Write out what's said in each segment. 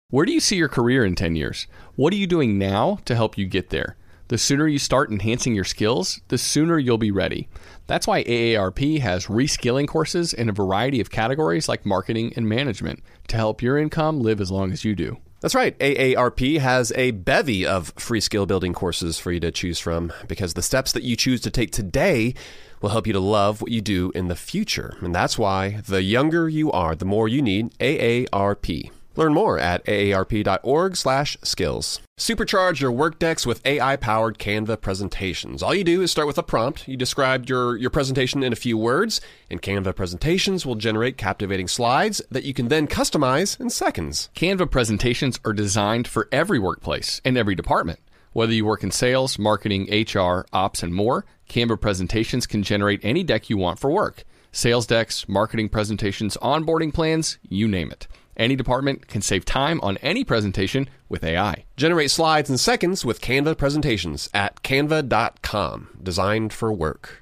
Where do you see your career in 10 years? What are you doing now to help you get there? The sooner you start enhancing your skills, the sooner you'll be ready. That's why AARP has reskilling courses in a variety of categories like marketing and management to help your income live as long as you do. That's right. AARP has a bevy of free skill building courses for you to choose from because the steps that you choose to take today will help you to love what you do in the future. And that's why the younger you are, the more you need AARP. Learn more at aarp.org/skills. Supercharge your Workdex with AI-powered Canva presentations. All you do is start with a prompt. You describe your presentation in a few words, and Canva presentations will generate captivating slides that you can then customize in seconds. Canva presentations are designed for every workplace and every department. Whether you work in sales, marketing, HR, ops, and more, Canva presentations can generate any deck you want for work. Sales decks, marketing presentations, onboarding plans, you name it. Any department can save time on any presentation with AI. Generate slides in seconds with Canva presentations at canva.com. Designed for work.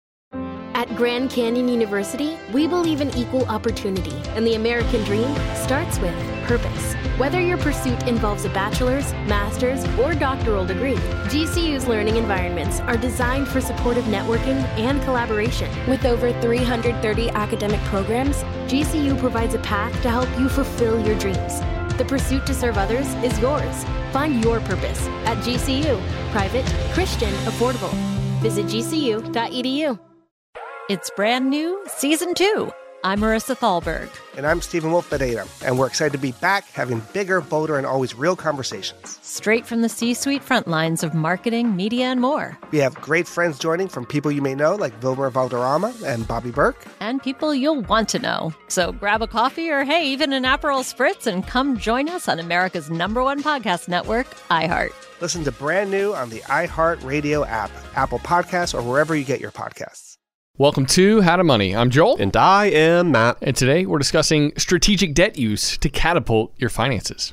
At Grand Canyon University, we believe in equal opportunity, and the American dream starts with purpose. Whether your pursuit involves a bachelor's, master's, or doctoral degree, GCU's learning environments are designed for supportive networking and collaboration. With over 330 academic programs, GCU provides a path to help you fulfill your dreams. The pursuit to serve others is yours. Find your purpose at GCU. Private, Christian, affordable. Visit gcu.edu. It's brand new, Season 2. I'm Marissa Thalberg. And I'm Stephen Wolf Pereira, and we're excited to be back having bigger, bolder, and always real conversations. Straight from the C-suite front lines of marketing, media, and more. We have great friends joining from people you may know, like Wilmer Valderrama and Bobby Burke. And people you'll want to know. So grab a coffee or, hey, even an Aperol Spritz and come join us on America's #1 podcast network, iHeart. Listen to Brand New on the iHeart Radio app, Apple Podcasts, or wherever you get your podcasts. Welcome to How to Money. I'm Joel. And I am Matt. And today we're discussing strategic debt use to catapult your finances.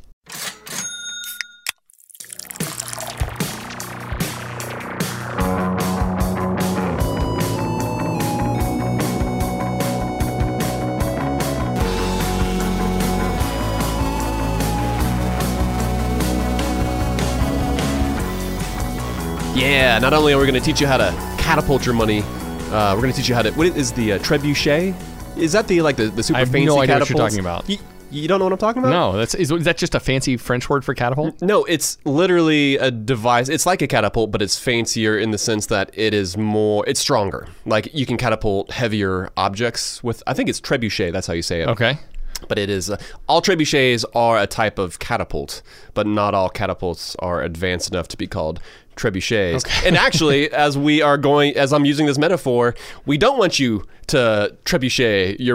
Yeah, not only are we going to teach you how to catapult your money, we're going to teach you how to... What is the trebuchet? Is that the super fancy catapult? I have no idea what you're talking about. You don't know what I'm talking about? No, is that just a fancy French word for catapult? No, it's literally a device. It's like a catapult, but it's fancier in the sense that it's stronger. Like you can catapult heavier objects with, I think it's trebuchet, that's how you say it. Okay. But it is, all trebuchets are a type of catapult, but not all catapults are advanced enough to be called trebuchets. Okay. And actually, as I'm using this metaphor, we don't want you to trebuchet your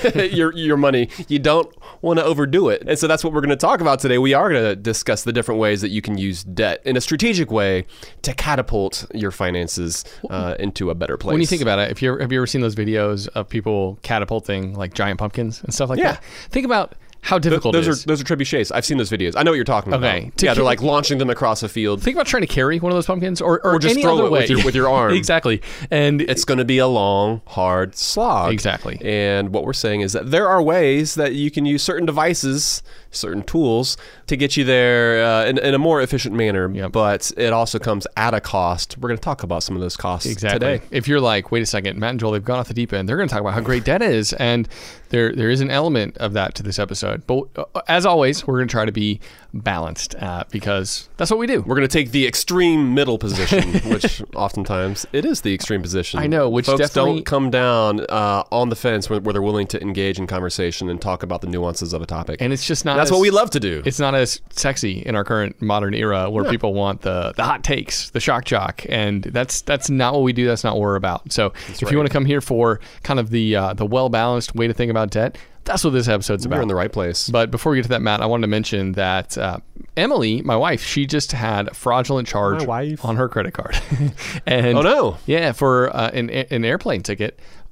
money. You don't want to overdo it. And so that's what we're going to talk about today. We are going to discuss the different ways that you can use debt in a strategic way to catapult your finances into a better place. When you think about it, have you ever seen those videos of people catapulting like giant pumpkins and stuff like that? Think about how difficult it is. Those are trebuchets. I've seen those videos. I know what you're talking about. Yeah, they're like launching them across a field. Think about trying to carry one of those pumpkins or just any throw other it way. with your arm. Exactly. And it's going to be a long, hard slog. Exactly. And what we're saying is that there are ways that you can use certain devices, certain tools to get you there in a more efficient manner. Yep. But it also comes at a cost. We're going to talk about some of those costs today. If you're like, wait a second, Matt and Joel, they've gone off the deep end. They're going to talk about how great debt is. And there is an element of that to this episode. But as always, we're going to try to be balanced because that's what we do. We're going to take the extreme middle position, which oftentimes it is the extreme position. I know, which folks definitely don't come down on the fence where they're willing to engage in conversation and talk about the nuances of a topic. And it's just not. That's what we love to do. It's not as sexy in our current modern era where people want the hot takes, the shock jock, and that's not what we do. That's not what we're about. So if you want to come here for kind of the well balanced way to think about debt, that's what this episode's about. We're in the right place. But before we get to that, Matt, I wanted to mention that Emily, my wife, she just had a fraudulent charge on her credit card. And oh, no. Yeah, for an airplane ticket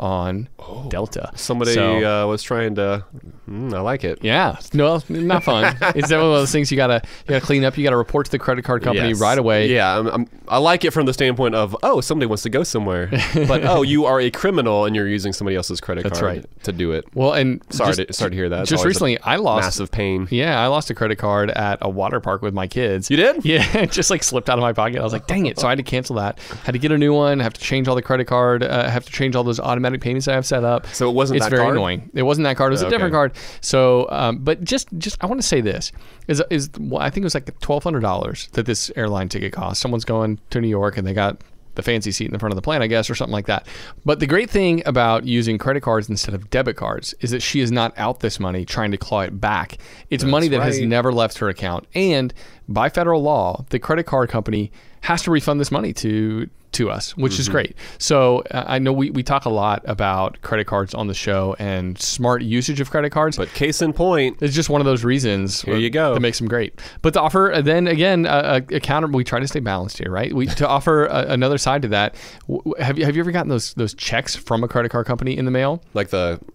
on Delta. Somebody was trying to. I like it. Yeah, no, not fun. It's one of those things you gotta clean up. You gotta report to the credit card company right away. Yeah, I like it from the standpoint of somebody wants to go somewhere, but you are a criminal and you're using somebody else's credit card to do it. Well, and sorry to hear that. Just recently, I lost massive pain. Yeah, I lost a credit card at a water park with my kids. You did? Yeah, it just like slipped out of my pocket. I was like, dang it! So I had to cancel that. Had to get a new one. Have to change all the credit card. Have to change all those automatic payments I have set up. So it wasn't. It's very annoying. It wasn't that card. It was a different card. So, but just I want to say this is I think it was like $1,200 that this airline ticket cost. Someone's going to New York and they got the fancy seat in the front of the plane, I guess, or something like that. But the great thing about using credit cards instead of debit cards is that she is not out this money trying to claw it back. It's money that has never left her account. And by federal law, the credit card company has to refund this money to us, which is great. So I know we talk a lot about credit cards on the show and smart usage of credit cards. But case in point, it's just one of those reasons here you go that makes them great. But to offer, then again, a counter, we try to stay balanced here, right? To offer another side to that, have you ever gotten those checks from a credit card company in the mail? Like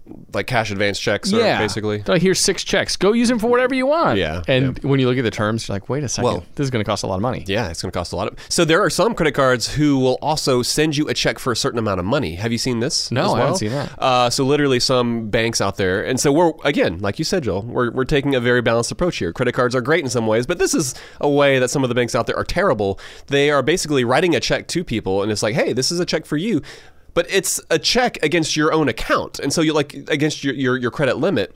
cash advance checks, basically? Like, here's 6 checks. Go use them for whatever you want. Yeah. And when you look at the terms, you're like, wait a second, this is going to cost a lot of money. Yeah, it's going to cost a lot. So there are some credit cards who will also send you a check for a certain amount of money. Have you seen this? No, I haven't seen that. So literally some banks out there. And so we're, again, like you said, Joel, we're taking a very balanced approach here. Credit cards are great in some ways, but this is a way that some of the banks out there are terrible. They are basically writing a check to people and it's like, hey, this is a check for you. But it's a check against your own account. And so you against your credit limit.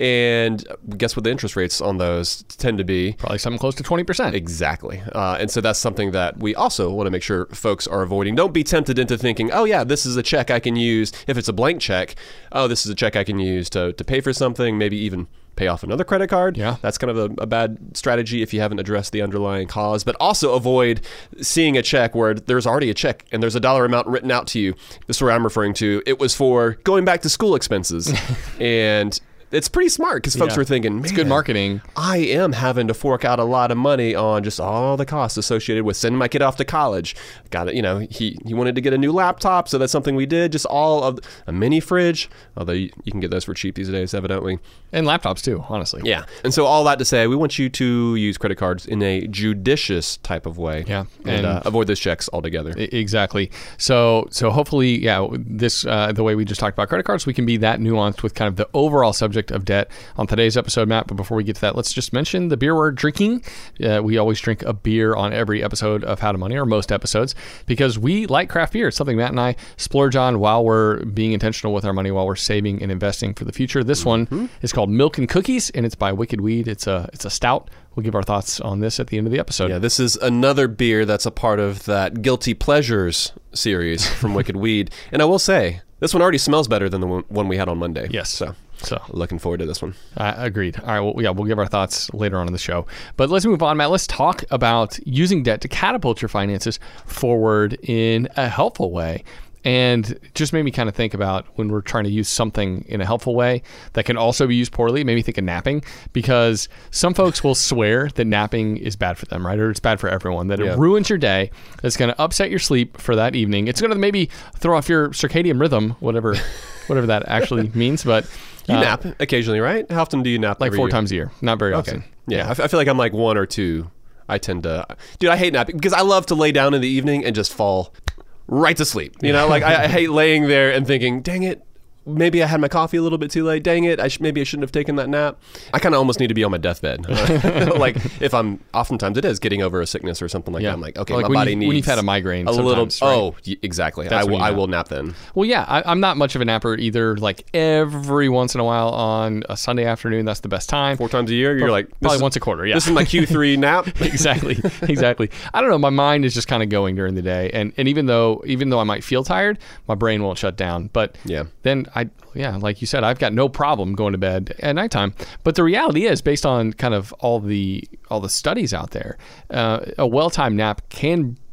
And guess what the interest rates on those tend to be? Probably something close to 20%. Exactly. And so that's something that we also want to make sure folks are avoiding. Don't be tempted into thinking, oh yeah, this is a check I can use. If it's a blank check, this is a check I can use to pay for something, maybe even pay off another credit card. Yeah. That's kind of a bad strategy if you haven't addressed the underlying cause. But also avoid seeing a check where there's already a check and there's a dollar amount written out to you. This is what I'm referring to. It was for going back to school expenses. And it's pretty smart because folks were thinking, man, it's good marketing. I am having to fork out a lot of money on just all the costs associated with sending my kid off to college. Got it. He wanted to get a new laptop, so that's something we did. Just all of a mini fridge, although you can get those for cheap these days, evidently. And laptops too, honestly. Yeah. And so all that to say, we want you to use credit cards in a judicious type of way. Yeah. And avoid those checks altogether. Exactly. So hopefully, this the way we just talked about credit cards, we can be that nuanced with kind of the overall subject of debt on today's episode, Matt. But before we get to that, let's just mention the beer we're drinking. We always drink a beer on every episode of How to Money, or most episodes, because we like craft beer. It's something Matt and I splurge on while we're being intentional with our money, while we're saving and investing for the future. This one is called Milk and Cookies, and it's by Wicked Weed. It's a stout. We'll give our thoughts on this at the end of the episode. Yeah, this is another beer that's a part of that Guilty Pleasures series from Wicked Weed. And I will say, this one already smells better than the one we had on Monday. Yes. So looking forward to this one. Agreed. All right. Well, we'll give our thoughts later on in the show. But let's move on, Matt. Let's talk about using debt to catapult your finances forward in a helpful way. And it just made me kind of think about when we're trying to use something in a helpful way that can also be used poorly. It made me think of napping, because some folks will swear that napping is bad for them, right? Or it's bad for everyone, that it ruins your day. It's going to upset your sleep for that evening. It's going to maybe throw off your circadian rhythm, whatever that actually means. But you nap occasionally, right? How often do you nap? Like 4 times a year. Not very often. Yeah. I feel like I'm like 1 or 2. I tend to... Dude, I hate napping because I love to lay down in the evening and just fall right to sleep. I hate laying there and thinking, dang it, maybe I had my coffee a little bit too late. Dang it, maybe I shouldn't have taken that nap. I kind of almost need to be on my deathbed. Like if oftentimes it is getting over a sickness or something like that. I'm like, okay, like my body needs... When you've had a migraine a little... Right? Oh, exactly. I will nap then. Well, yeah, I'm not much of a napper either. Like every once in a while on a Sunday afternoon, that's the best time. 4 times a year? You're like... Probably once a quarter, yeah. This is my Q3 nap? Exactly. I don't know, my mind is just kind of going during the day. And even though I might feel tired, my brain won't shut down. But then like you said, I've got no problem going to bed at nighttime. But the reality is, based on kind of all the studies out there, a well-timed nap can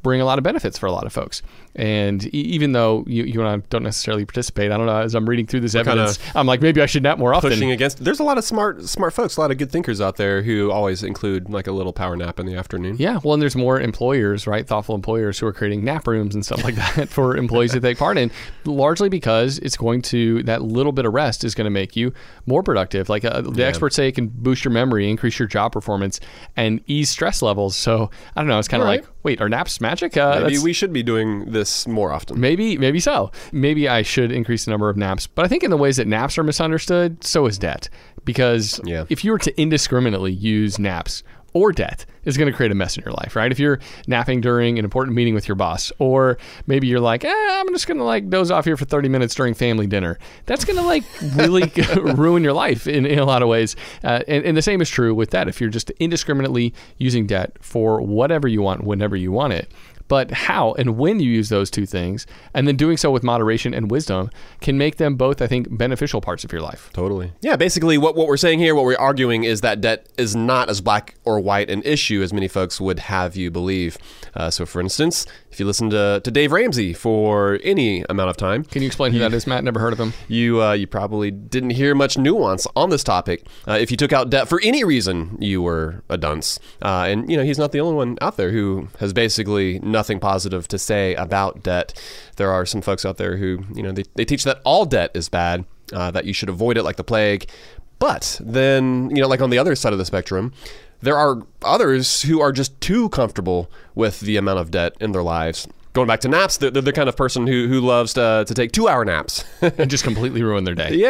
bring a lot of benefits for a lot of folks. And even though you and I don't necessarily participate, I don't know, as I'm reading through this evidence, I'm like, maybe I should nap more often. Pushing against. There's a lot of smart folks, a lot of good thinkers out there who always include like a little power nap in the afternoon. Yeah, well, and there's more employers, right? Thoughtful employers who are creating nap rooms and stuff like that for employees to take part in, largely because that little bit of rest is going to make you more productive. Like the experts say it can boost your memory, increase your job performance, and ease stress levels. So I don't know, it's kind of like, wait, are naps magic? Maybe we should be doing this more often. Maybe so. Maybe I should increase the number of naps. But I think in the ways that naps are misunderstood, so is debt. Because if you were to indiscriminately use naps or debt, is going to create a mess in your life, right? If you're napping during an important meeting with your boss, or maybe you're like, I'm just going to like doze off here for 30 minutes during family dinner. That's going to like really ruin your life in a lot of ways. And the same is true with debt. If you're just indiscriminately using debt for whatever you want, whenever you want it. But how and when you use those two things, and then doing so with moderation and wisdom, can make them both, I think, beneficial parts of your life. Totally. Yeah, basically what we're saying here, what we're arguing is that debt is not as black or white an issue as many folks would have you believe. So for instance, if you listen to Dave Ramsey for any amount of time. Can you explain who that is, Matt? Never heard of him. You probably didn't hear much nuance on this topic. If you took out debt for any reason, you were a dunce. And he's not the only one out there who has basically nothing positive to say about debt. There are some folks out there who, they teach that all debt is bad, that you should avoid it like the plague. But then, like on the other side of the spectrum, there are others who are just too comfortable with the amount of debt in their lives. Going back to naps, they're the kind of person who loves to take 2-hour naps. And just completely ruin their day.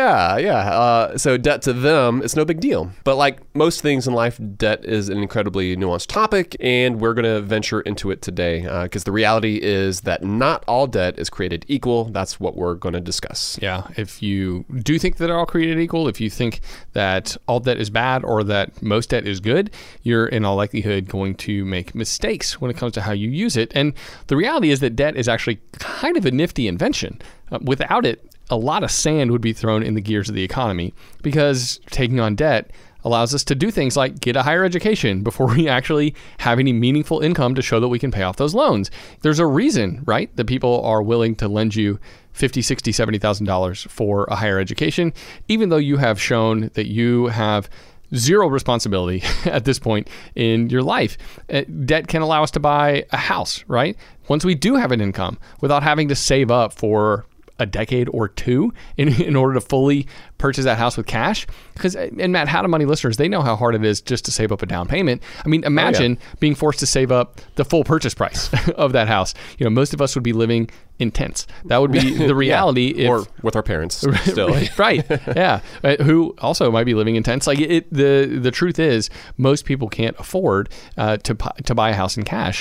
Yeah. So debt to them, it's no big deal. But like most things in life, debt is an incredibly nuanced topic, and we're going to venture into it today because the reality is that not all debt is created equal. That's what we're going to discuss. Yeah. If you do think that they're all created equal, if you think that all debt is bad or that most debt is good, you're in all likelihood going to make mistakes when it comes to how you use it. And the reality is that debt is actually kind of a nifty invention. Without it, a lot of sand would be thrown in the gears of the economy because taking on debt allows us to do things like get a higher education before we actually have any meaningful income to show that we can pay off those loans. There's a reason, right, that people are willing to lend you $50,000, $60,000, $70,000 for a higher education, even though you have shown that you have zero responsibility at this point in your life. Debt can allow us to buy a house, right? Once we do have an income, without having to save up for a decade or two in order to fully purchase that house with cash. Because, and Matt, How to Money listeners, they know how hard it is just to save up a down payment. I mean, imagine being forced to save up the full purchase price of that house. Most of us would be living in tents. That would be the reality. Or with our parents still. Right. Yeah. Who also might be living in tents. Like the truth is most people can't afford to buy a house in cash.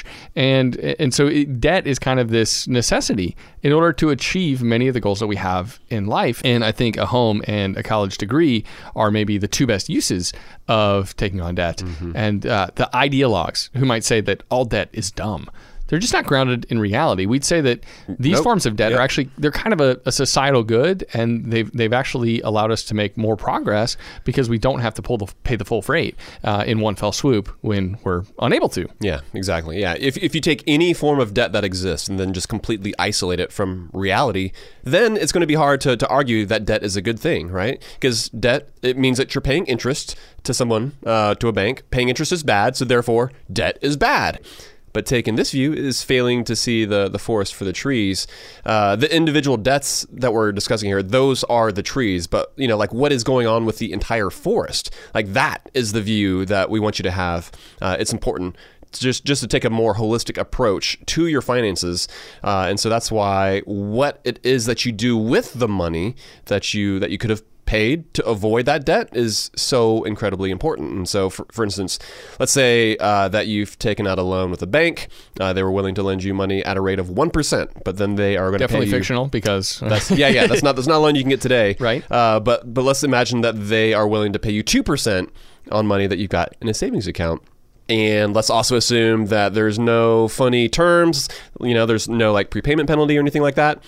And so debt is kind of this necessity in order to achieve many of the goals that we have in life. And I think a home and a college degree are maybe the two best uses of taking on debt. Mm-hmm. And the ideologues who might say that all debt is dumb, they're just not grounded in reality. We'd say that these forms of debt are actually, they're kind of a societal good, and they've actually allowed us to make more progress because we don't have to pay the full freight in one fell swoop when we're unable to. Yeah, exactly. Yeah, if you take any form of debt that exists and then just completely isolate it from reality, then it's going to be hard to argue that debt is a good thing, right? Because debt, it means that you're paying interest to someone, to a bank. Paying interest is bad, so therefore debt is bad. But taking this view is failing to see the forest for the trees. The individual debts that we're discussing here, those are the trees. But, like what is going on with the entire forest? Like that is the view that we want you to have. It's important just to take a more holistic approach to your finances. And so that's why what it is that you do with the money that you could have paid to avoid that debt is so incredibly important. And so, for instance, let's say that you've taken out a loan with a bank. They were willing to lend you money at a rate of 1%, but then they are going to pay you. Definitely fictional because that's not a loan you can get today. Right. But let's imagine that they are willing to pay you 2% on money that you've got in a savings account. And let's also assume that there's no funny terms. There's no like prepayment penalty or anything like that.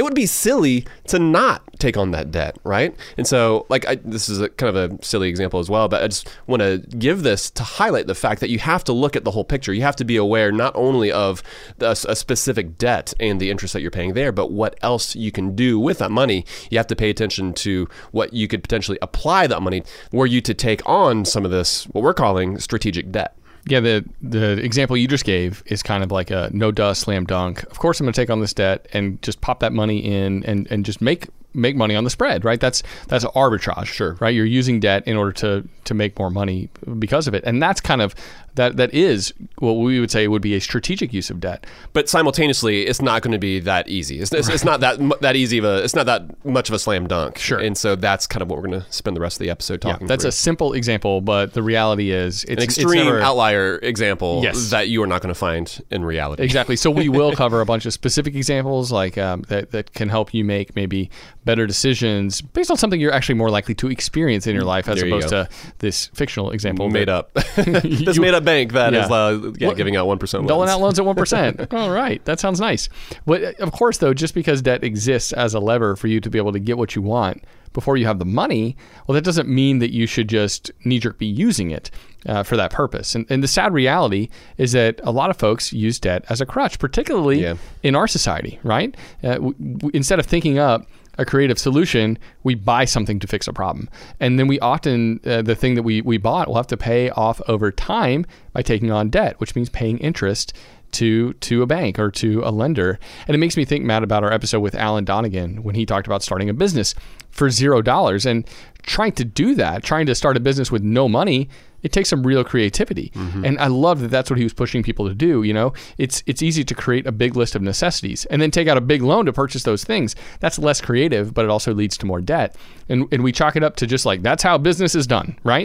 it would be silly to not take on that debt, right? And so, this is a kind of a silly example as well, but I just want to give this to highlight the fact that you have to look at the whole picture. You have to be aware not only of a specific debt and the interest that you're paying there, but what else you can do with that money. You have to pay attention to what you could potentially apply that money were you to take on some of this, what we're calling strategic debt. Yeah, the example you just gave is kind of like a no-duh slam dunk. Of course I'm going to take on this debt and just pop that money in and just make money on the spread, right? That's arbitrage, sure, right? You're using debt in order to make more money because of it, and that's kind of that is what we would say would be a strategic use of debt. But simultaneously, it's not going to be that easy. It's not that easy of it's not that much of a slam dunk. Sure. And so that's kind of what we're going to spend the rest of the episode talking. That's through. a simple example, but the reality is it's an extreme never, outlier example Yes. that you are not going to find in reality. Exactly. So we will cover a bunch of specific examples like that can help you make maybe better decisions based on something you're actually more likely to experience in your life as opposed to this fictional example. Made up. This made up bank that is giving out 1% loans. Doling out loans at 1%. All right. That sounds nice. But of course, though, just because debt exists as a lever for you to be able to get what you want before you have the money, well, that doesn't mean that you should just knee-jerk be using it for that purpose. And the sad reality is that a lot of folks use debt as a crutch, particularly in our society, right? Instead of thinking up a creative solution, we buy something to fix a problem. And then we often, the thing that we bought, we'll have to pay off over time by taking on debt, which means paying interest to a bank or to a lender. And it makes me think, Matt, about our episode with Alan Donegan when he talked about starting a business for $0 and trying to do that, trying to start a business with no money. It takes some real creativity. Mm-hmm. And I love that that's what he was pushing people to do. You know, it's easy to create a big list of necessities and then take out a big loan to purchase those things. That's less creative, but it also leads to more debt. And we chalk it up to just like, that's how business is done, right?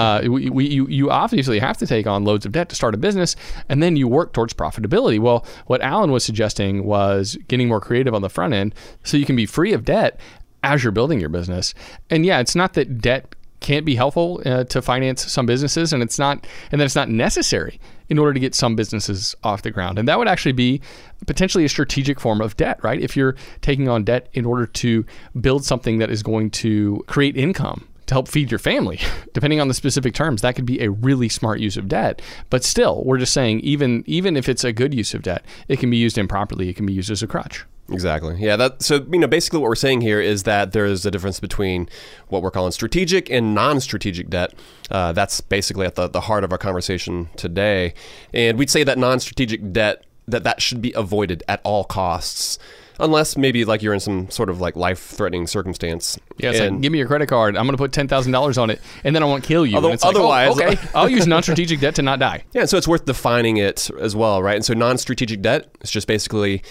You obviously have to take on loads of debt to start a business, and then you work towards profitability. Well, what Alan was suggesting was getting more creative on the front end so you can be free of debt as you're building your business. And yeah, it's not that debt can't be helpful to finance some businesses, and that it's not necessary in order to get some businesses off the ground. And that would actually be potentially a strategic form of debt, right? If you're taking on debt in order to build something that is going to create income to help feed your family, depending on the specific terms, that could be a really smart use of debt. But still, we're just saying, even if it's a good use of debt, it can be used improperly. It can be used as a crutch. Exactly. Yeah. So basically what we're saying here is that there is a difference between what we're calling strategic and non-strategic debt. That's basically at the heart of our conversation today. And we'd say that non-strategic debt, that should be avoided at all costs. Unless maybe like you're in some sort of like life-threatening circumstance. Yeah, it's like, give me your credit card. I'm going to put $10,000 on it, and then I won't kill you. Otherwise, okay, I'll use non-strategic debt to not die. Yeah, and so it's worth defining it as well, right? And so non-strategic debt is just basically,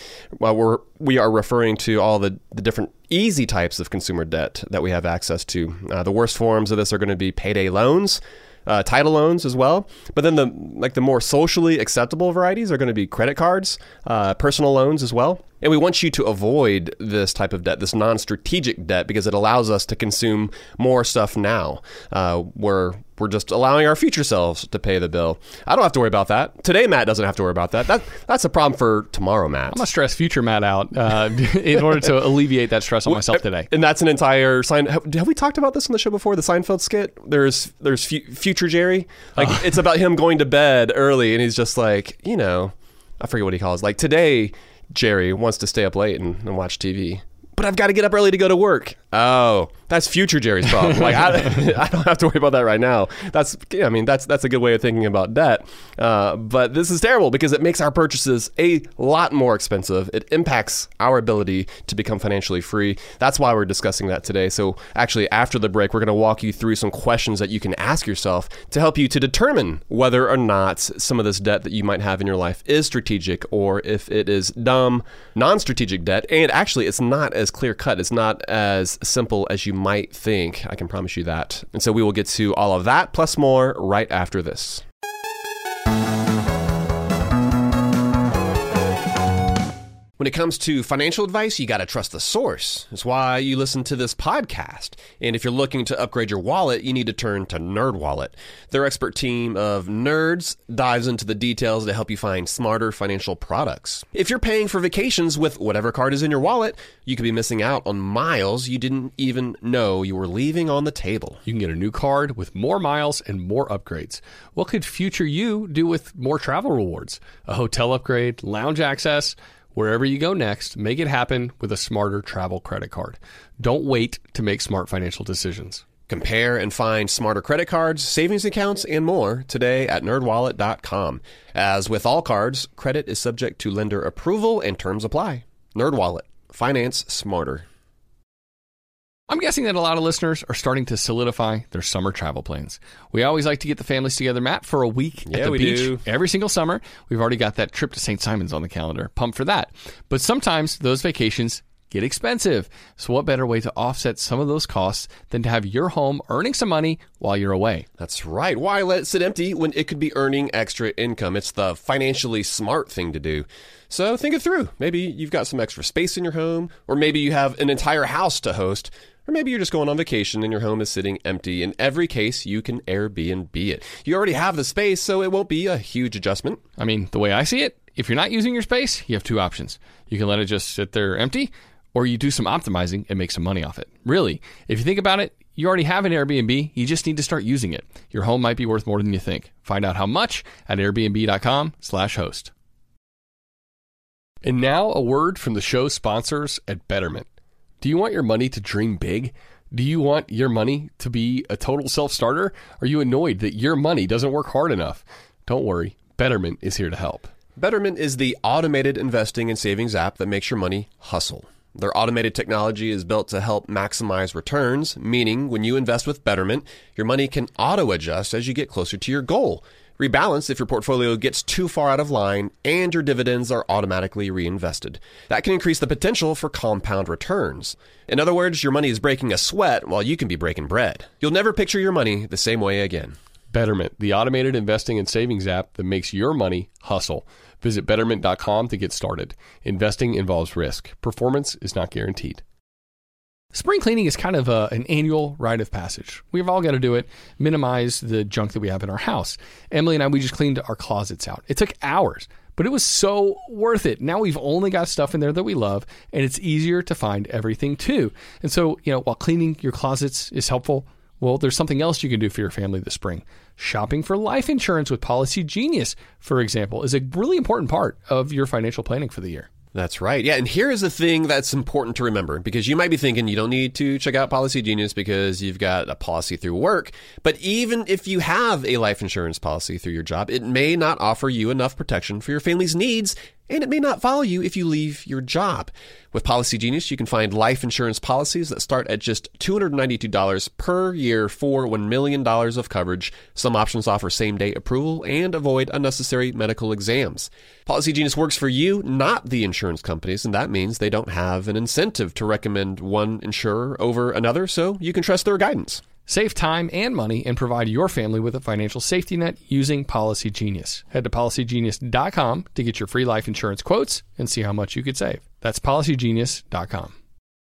we are referring to all the different easy types of consumer debt that we have access to. The worst forms of this are going to be payday loans, title loans as well. But then the more socially acceptable varieties are going to be credit cards, personal loans as well. And we want you to avoid this type of debt, this non-strategic debt, because it allows us to consume more stuff now. We're just allowing our future selves to pay the bill. I don't have to worry about that. Today, Matt doesn't have to worry about that. That's a problem for tomorrow, Matt. I'm going to stress future Matt out in order to alleviate that stress on myself today. And that's an entire sign. Have we talked about this on the show before? The Seinfeld skit? There's future Jerry. It's about him going to bed early, and he's just like, I forget what he calls. Like, today, Jerry wants to stay up late and watch TV. But I've got to get up early to go to work. Oh, that's future Jerry's problem. Like I don't have to worry about that right now. That's a good way of thinking about debt. But this is terrible because it makes our purchases a lot more expensive. It impacts our ability to become financially free. That's why we're discussing that today. So actually, after the break, we're going to walk you through some questions that you can ask yourself to help you to determine whether or not some of this debt that you might have in your life is strategic or if it is dumb, non-strategic debt. And actually, it's not as clear cut. It's not as simple as you might think. I can promise you that. And so we will get to all of that plus more right after this. When it comes to financial advice, you got to trust the source. That's why you listen to this podcast. And if you're looking to upgrade your wallet, you need to turn to NerdWallet. Their expert team of nerds dives into the details to help you find smarter financial products. If you're paying for vacations with whatever card is in your wallet, you could be missing out on miles you didn't even know you were leaving on the table. You can get a new card with more miles and more upgrades. What could future you do with more travel rewards? A hotel upgrade, lounge access. Wherever you go next, make it happen with a smarter travel credit card. Don't wait to make smart financial decisions. Compare and find smarter credit cards, savings accounts, and more today at nerdwallet.com. As with all cards, credit is subject to lender approval and terms apply. NerdWallet. Finance smarter. I'm guessing that a lot of listeners are starting to solidify their summer travel plans. We always like to get the families together, Matt, for a week at the beach every single summer. We've already got that trip to St. Simon's on the calendar. Pumped for that. But sometimes those vacations get expensive. So what better way to offset some of those costs than to have your home earning some money while you're away? That's right. Why let it sit empty when it could be earning extra income? It's the financially smart thing to do. So think it through. Maybe you've got some extra space in your home, or maybe you have an entire house to host. Or maybe you're just going on vacation and your home is sitting empty. In every case, you can Airbnb it. You already have the space, so it won't be a huge adjustment. I mean, the way I see it, if you're not using your space, you have two options. You can let it just sit there empty, or you do some optimizing and make some money off it. Really, if you think about it, you already have an Airbnb. You just need to start using it. Your home might be worth more than you think. Find out how much at airbnb.com/host. And now a word from the show sponsors at Betterment. Do you want your money to dream big? Do you want your money to be a total self-starter? Are you annoyed that your money doesn't work hard enough? Don't worry, Betterment is here to help. Betterment is the automated investing and savings app that makes your money hustle. Their automated technology is built to help maximize returns, meaning when you invest with Betterment, your money can auto-adjust as you get closer to your goal. Rebalance if your portfolio gets too far out of line, and your dividends are automatically reinvested. That can increase the potential for compound returns. In other words, your money is breaking a sweat while you can be breaking bread. You'll never picture your money the same way again. Betterment, the automated investing and savings app that makes your money hustle. Visit Betterment.com to get started. Investing involves risk. Performance is not guaranteed. Spring cleaning is kind of an annual rite of passage. We've all got to do it, minimize the junk that we have in our house. Emily and I, we just cleaned our closets out. It took hours, but it was so worth it. Now we've only got stuff in there that we love, and it's easier to find everything too. And so, while cleaning your closets is helpful, well, there's something else you can do for your family this spring. Shopping for life insurance with Policy Genius, for example, is a really important part of your financial planning for the year. That's right. Yeah, and here is the thing that's important to remember, because you might be thinking you don't need to check out Policy Genius because you've got a policy through work. But even if you have a life insurance policy through your job, it may not offer you enough protection for your family's needs, and it may not follow you if you leave your job. With Policy Genius, you can find life insurance policies that start at just $292 per year for $1 million of coverage. Some options offer same-day approval and avoid unnecessary medical exams. Policy Genius works for you, not the insurance companies, and that means they don't have an incentive to recommend one insurer over another, so you can trust their guidance. Save time and money and provide your family with a financial safety net using Policy Genius. Head to policygenius.com to get your free life insurance quotes and see how much you could save. That's policygenius.com.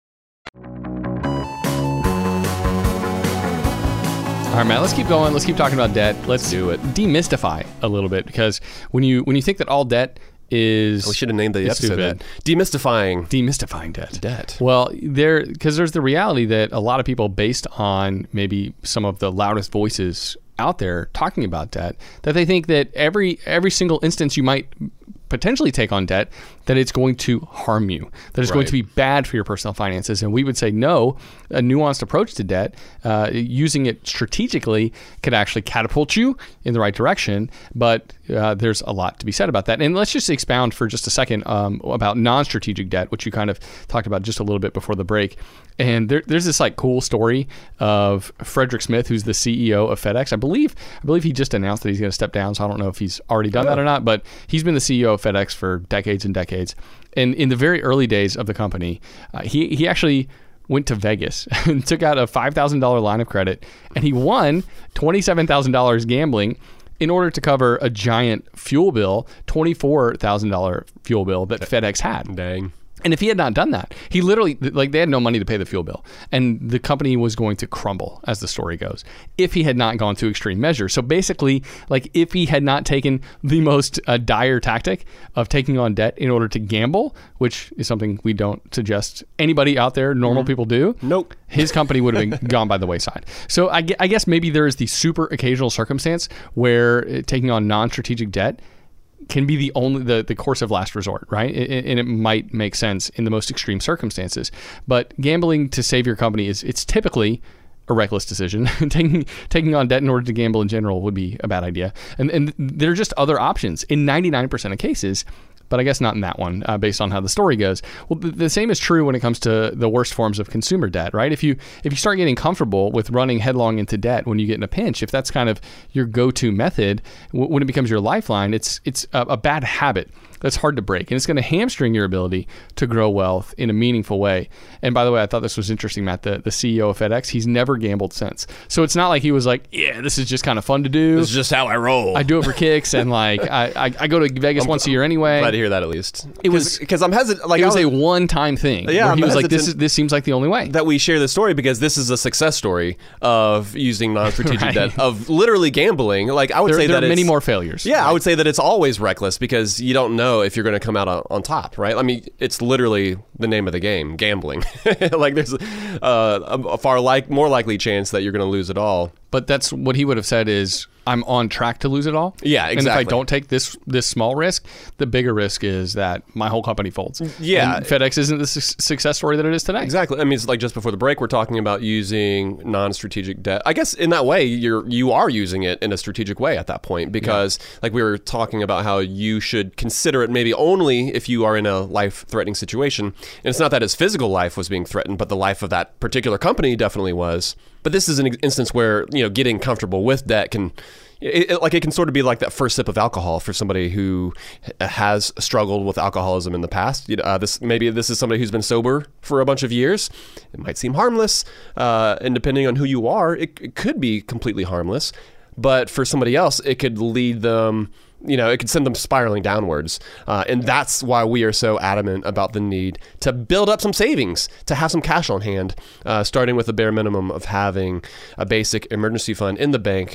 All right, Matt, let's keep going. Let's keep talking about debt. Let's do it. Demystify a little bit, because when you think that all debt is... We should have named the episode that. Demystifying debt. Well, because there's the reality that a lot of people, based on maybe some of the loudest voices out there talking about debt, that they think that every single instance you might potentially take on debt, that it's going to harm you, that it's going to be bad for your personal finances. And we would say no, a nuanced approach to debt, using it strategically, could actually catapult you in the right direction. But there's a lot to be said about that. And let's just expound for just a second about non-strategic debt, which you kind of talked about just a little bit before the break. And there's this cool story of Frederick Smith, who's the CEO of FedEx. I believe he just announced that he's going to step down. So I don't know if he's already done that or not, but he's been the CEO of FedEx for decades and decades. And in the very early days of the company, he actually went to Vegas and took out a $5,000 line of credit, and he won $27,000 gambling in order to cover a giant fuel bill, $24,000 fuel bill that FedEx had. Dang. And if he had not done that, he literally, like, they had no money to pay the fuel bill. And the company was going to crumble, as the story goes, if he had not gone to extreme measures. So basically, like, if he had not taken the most dire tactic of taking on debt in order to gamble, which is something we don't suggest anybody out there, normal people do. Nope. His company would have been gone by the wayside. So I guess maybe there is the super occasional circumstance where taking on non-strategic debt can be the course of last resort, right? And it might make sense in the most extreme circumstances. But gambling to save your company it's typically a reckless decision. Taking on debt in order to gamble in general would be a bad idea. And there are just other options in 99% of cases. But I guess not in that one, based on how the story goes. Well, the same is true when it comes to the worst forms of consumer debt, right? If you start getting comfortable with running headlong into debt when you get in a pinch, if that's kind of your go-to method, when it becomes your lifeline, it's a bad habit that's hard to break. And it's going to hamstring your ability to grow wealth in a meaningful way. And by the way, I thought this was interesting, Matt, the CEO of FedEx, he's never gambled since. So it's not like he was like, yeah, this is just kind of fun to do. This is just how I roll. I do it for kicks, and like I go to Vegas once a year anyway. Glad to hear that at least. It was because I'm hesitant. Like, it was a one-time thing. Yeah, where he was like, this seems like the only way that we share this story, because this is a success story of using non-strategic debt, of literally gambling. Like, I would say that there are many more failures. Yeah, I would say that it's always reckless, because you don't know if you're going to come out on top, right? I mean, it's literally the name of the game, gambling. Like, there's a far more likely chance that you're going to lose it all. But that's what he would have said is, I'm on track to lose it all. Yeah, exactly. And if I don't take this small risk, the bigger risk is that my whole company folds. Yeah. And FedEx isn't the success story that it is today. Exactly. I mean, it's like just before the break, we're talking about using non-strategic debt. I guess in that way, you are using it in a strategic way at that point, because like we were talking about how you should consider it maybe only if you are in a life-threatening situation. And it's not that his physical life was being threatened, but the life of that particular company definitely was. But this is an instance where, getting comfortable with debt can sort of be like that first sip of alcohol for somebody who has struggled with alcoholism in the past. This is somebody who's been sober for a bunch of years. It might seem harmless, and depending on who you are, it could be completely harmless. But for somebody else, it could lead them. It could send them spiraling downwards. And that's why we are so adamant about the need to build up some savings, to have some cash on hand, starting with the bare minimum of having a basic emergency fund in the bank,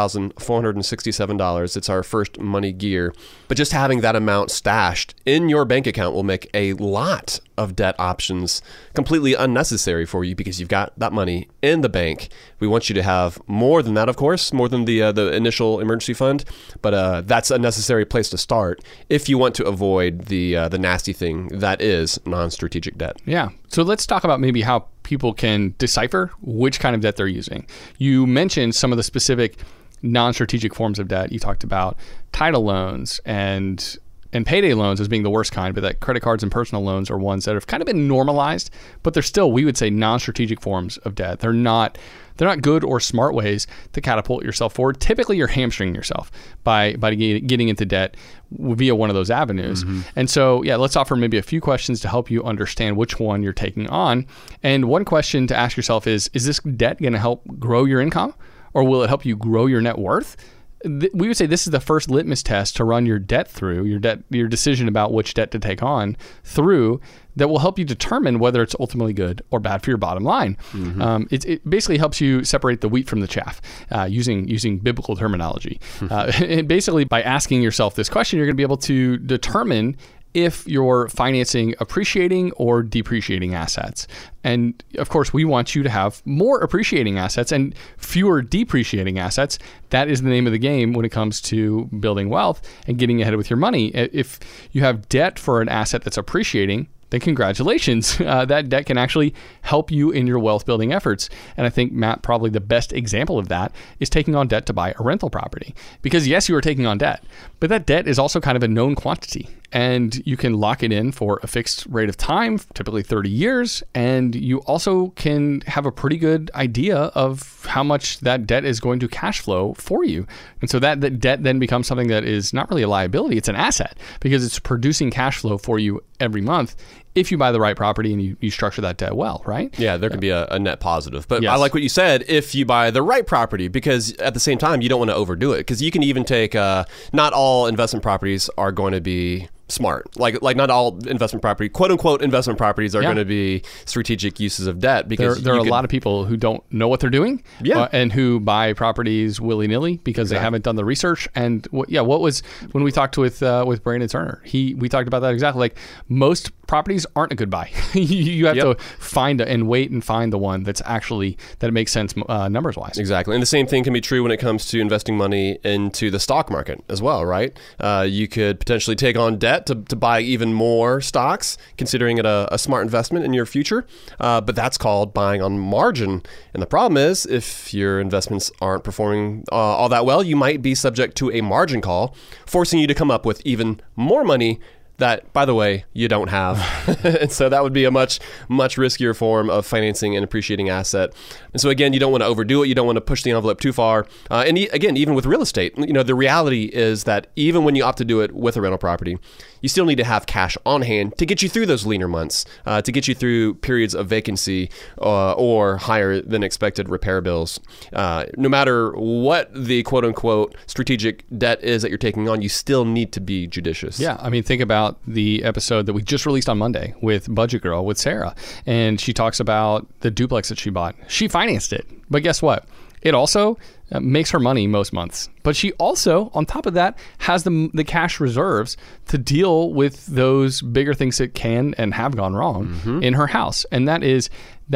$2,467. It's our first money gear. But just having that amount stashed in your bank account will make a lot of debt options completely unnecessary for you, because you've got that money in the bank. We want you to have more than that, of course, more than the initial emergency fund, but that's a necessary place to start if you want to avoid the nasty thing that is non-strategic debt. Yeah. So let's talk about maybe how people can decipher which kind of debt they're using. You mentioned some of the specific non-strategic forms of debt. You talked about title loans and payday loans as being the worst kind, but that credit cards and personal loans are ones that have kind of been normalized, but they're still, we would say, non-strategic forms of debt. They're not good or smart ways to catapult yourself forward. Typically, you're hamstringing yourself by getting into debt via one of those avenues. Mm-hmm. And so, let's offer maybe a few questions to help you understand which one you're taking on. And one question to ask yourself is this debt going to help grow your income, or will it help you grow your net worth? We would say this is the first litmus test to run your debt through, your decision about which debt to take on through, that will help you determine whether it's ultimately good or bad for your bottom line. Mm-hmm. It basically helps you separate the wheat from the chaff, using biblical terminology. And basically, by asking yourself this question, you're going to be able to determine if you're financing appreciating or depreciating assets. And of course, we want you to have more appreciating assets and fewer depreciating assets. That is the name of the game when it comes to building wealth and getting ahead with your money. If you have debt for an asset that's appreciating, then congratulations. That debt can actually help you in your wealth building efforts. And I think, Matt, probably the best example of that is taking on debt to buy a rental property. Because yes, you are taking on debt, but that debt is also kind of a known quantity. and you can lock it in for a fixed rate of time, typically 30 years. And you also can have a pretty good idea of how much that debt is going to cash flow for you. And so that debt then becomes something that is not really a liability, it's an asset, because it's producing cash flow for you every month if you buy the right property and you structure that debt well, right? Yeah, there can be a net positive. But Yes. I like what you said, if you buy the right property, because at the same time, you don't want to overdo it. Because you can even take, not all investment properties are going to be smart. Like not all investment property, quote unquote investment properties are going to be strategic uses of debt, because There are a lot of people who don't know what they're doing, Yeah. and who buy properties willy-nilly because they haven't done the research. And what was when we talked with Brandon Turner, we talked about that exactly. Like, most properties aren't a good buy. You have to find and wait and find the one that's actually that makes sense numbers wise. Exactly. And the same thing can be true when it comes to investing money into the stock market as well, right? You could potentially take on debt to buy even more stocks, considering it a smart investment in your future. But that's called buying on margin. And the problem is, if your investments aren't performing all that well, you might be subject to a margin call, forcing you to come up with even more money that, by the way, you don't have. And so that would be a much, much riskier form of financing an appreciating asset. And so again, you don't want to overdo it. You don't want to push the envelope too far. And again, even with real estate, the reality is that even when you opt to do it with a rental property, you still need to have cash on hand to get you through those leaner months, to get you through periods of vacancy or higher than expected repair bills. No matter what the quote unquote strategic debt is that you're taking on, you still need to be judicious. Yeah, I mean, think about the episode that we just released on Monday with Budget Girl with Sarah, and she talks about the duplex that she bought. She financed it, but guess what? It also makes her money most months. But she also, on top of that, has the cash reserves to deal with those bigger things that can and have gone wrong in her house. And that is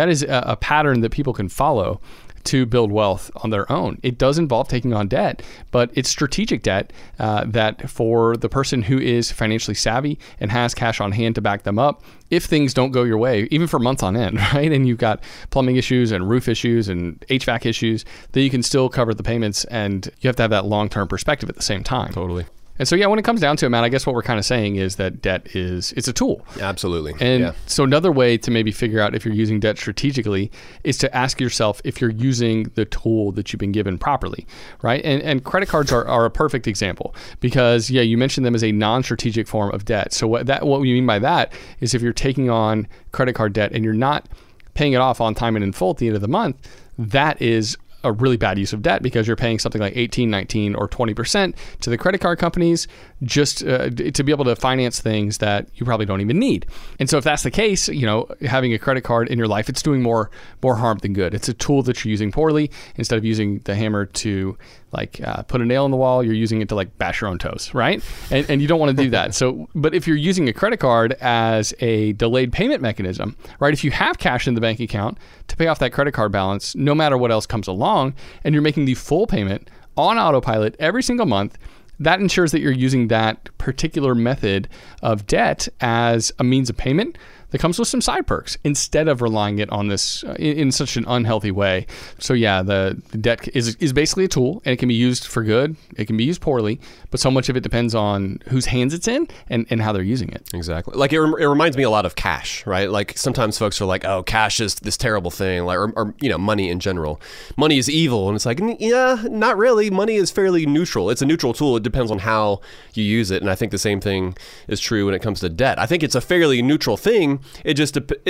a pattern that people can follow to build wealth on their own. It does involve taking on debt, but it's strategic debt that for the person who is financially savvy and has cash on hand to back them up, if things don't go your way, even for months on end, right? And you've got plumbing issues and roof issues and HVAC issues, that you can still cover the payments, and you have to have that long-term perspective at the same time. Totally. And so, when it comes down to it, Matt, I guess what we're kind of saying is that debt it's a tool. Absolutely. And so another way to maybe figure out if you're using debt strategically is to ask yourself if you're using the tool that you've been given properly, right? And credit cards are a perfect example, because, you mentioned them as a non-strategic form of debt. So what we mean by that is, if you're taking on credit card debt and you're not paying it off on time and in full at the end of the month, that is a really bad use of debt, because you're paying something like 18, 19, or 20% to the credit card companies just to be able to finance things that you probably don't even need. And so if that's the case, having a credit card in your life, it's doing more harm than good. It's a tool that you're using poorly. Instead of using the hammer to put a nail in the wall, you're using it to bash your own toes, right? And you don't want to do that. So, but if you're using a credit card as a delayed payment mechanism, right? If you have cash in the bank account to pay off that credit card balance, no matter what else comes along, and you're making the full payment on autopilot every single month, that ensures that you're using that particular method of debt as a means of payment that comes with some side perks, instead of relying it on this in such an unhealthy way. So the debt is basically a tool, and it can be used for good. It can be used poorly, but so much of it depends on whose hands it's in and how they're using it. Exactly. Like it reminds me a lot of cash, right? Like sometimes folks are like, oh, cash is this terrible thing, or money in general. Money is evil. And it's like, yeah, not really. Money is fairly neutral. It's a neutral tool. It depends on how you use it. And I think the same thing is true when it comes to debt. I think it's a fairly neutral thing. It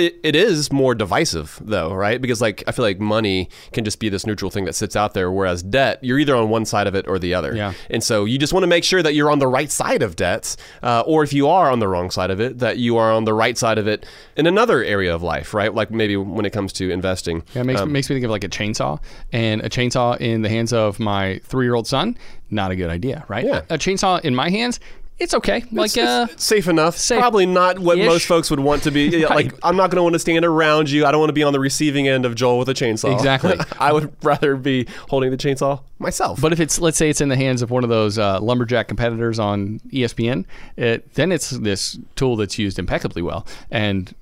is more divisive though, right? Because I feel like money can just be this neutral thing that sits out there, whereas debt, you're either on one side of it or the other. Yeah. And so you just want to make sure that you're on the right side of debts, or if you are on the wrong side of it, that you are on the right side of it in another area of life, right? Like maybe when it comes to investing. Yeah, it makes me think of a chainsaw, and a chainsaw in the hands of my 3-year-old son, not a good idea, right? Yeah. A chainsaw in my hands, it's okay. It's safe enough. Safe. Probably not what most folks would want to be. Right. I'm not going to want to stand around you. I don't want to be on the receiving end of Joel with a chainsaw. Exactly. I would rather be holding the chainsaw myself. But if let's say it's in the hands of one of those lumberjack competitors on ESPN, then it's this tool that's used impeccably well. And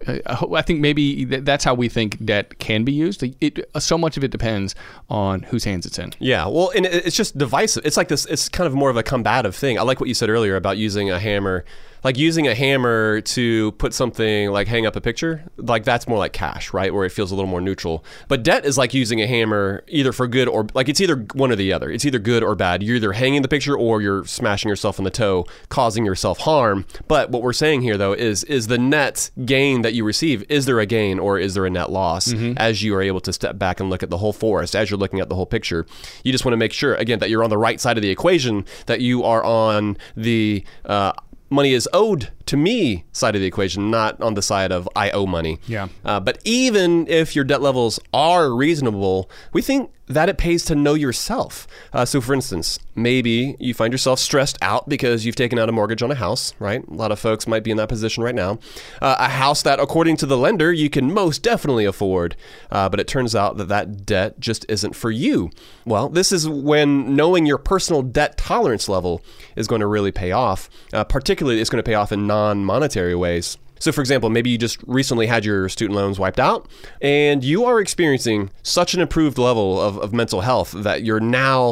I think maybe that's how we think debt can be used. So much of it depends on whose hands it's in. Yeah, well, and it's just divisive. It's like this. It's kind of more of a combative thing. I like what you said earlier about using a hammer Like using a hammer to put something like hang up a picture, like that's more like cash, right? Where it feels a little more neutral. But debt is like using a hammer either for good or like it's either one or the other. It's either good or bad. You're either hanging the picture or you're smashing yourself in the toe, causing yourself harm. But what we're saying here though is the net gain that you receive, is there a gain or is there a net loss as you are able to step back and look at the whole forest, as you're looking at the whole picture? You just want to make sure, again, that you're on the right side of the equation, that you are on the money is owed to me side of the equation, not on the side of I owe money. Yeah. But even if your debt levels are reasonable, we think that it pays to know yourself. So for instance, maybe you find yourself stressed out because you've taken out a mortgage on a house, right? A lot of folks might be in that position right now. A house that, according to the lender, you can most definitely afford. But it turns out that debt just isn't for you. Well, this is when knowing your personal debt tolerance level is going to really pay off. Particularly, it's going to pay off in non-monetary ways. So for example, maybe you just recently had your student loans wiped out and you are experiencing such an improved level of mental health that you're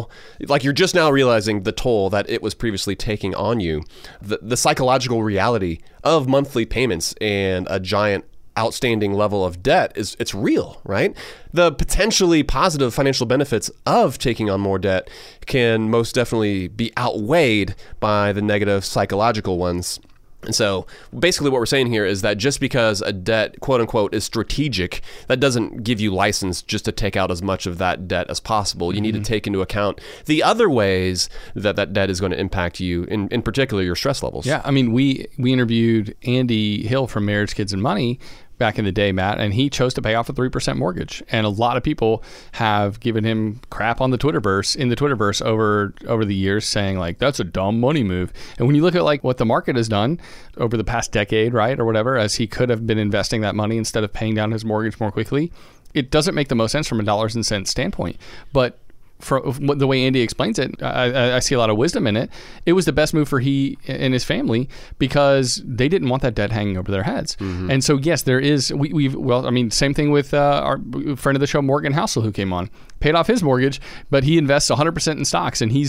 just now realizing the toll that it was previously taking on you. The psychological reality of monthly payments and a giant outstanding level of debt it's real, right? The potentially positive financial benefits of taking on more debt can most definitely be outweighed by the negative psychological ones. And so basically what we're saying here is that just because a debt, quote unquote, is strategic, that doesn't give you license just to take out as much of that debt as possible. You need to take into account the other ways that debt is going to impact you, in particular your stress levels. Yeah, I mean, we interviewed Andy Hill from Marriage, Kids, and Money back in the day, Matt, and he chose to pay off a 3% mortgage. And a lot of people have given him crap on the Twitterverse over the years, saying like, that's a dumb money move. And when you look at like what the market has done over the past decade, right, or whatever, as he could have been investing that money instead of paying down his mortgage more quickly, it doesn't make the most sense from a dollars and cents standpoint. But from the way Andy explains it, I see a lot of wisdom in it. It was the best move for he and his family because they didn't want that debt hanging over their heads. And so, yes, there is. Same thing with our friend of the show, Morgan Housel, who came on. Paid off his mortgage, but he invests 100% in stocks, and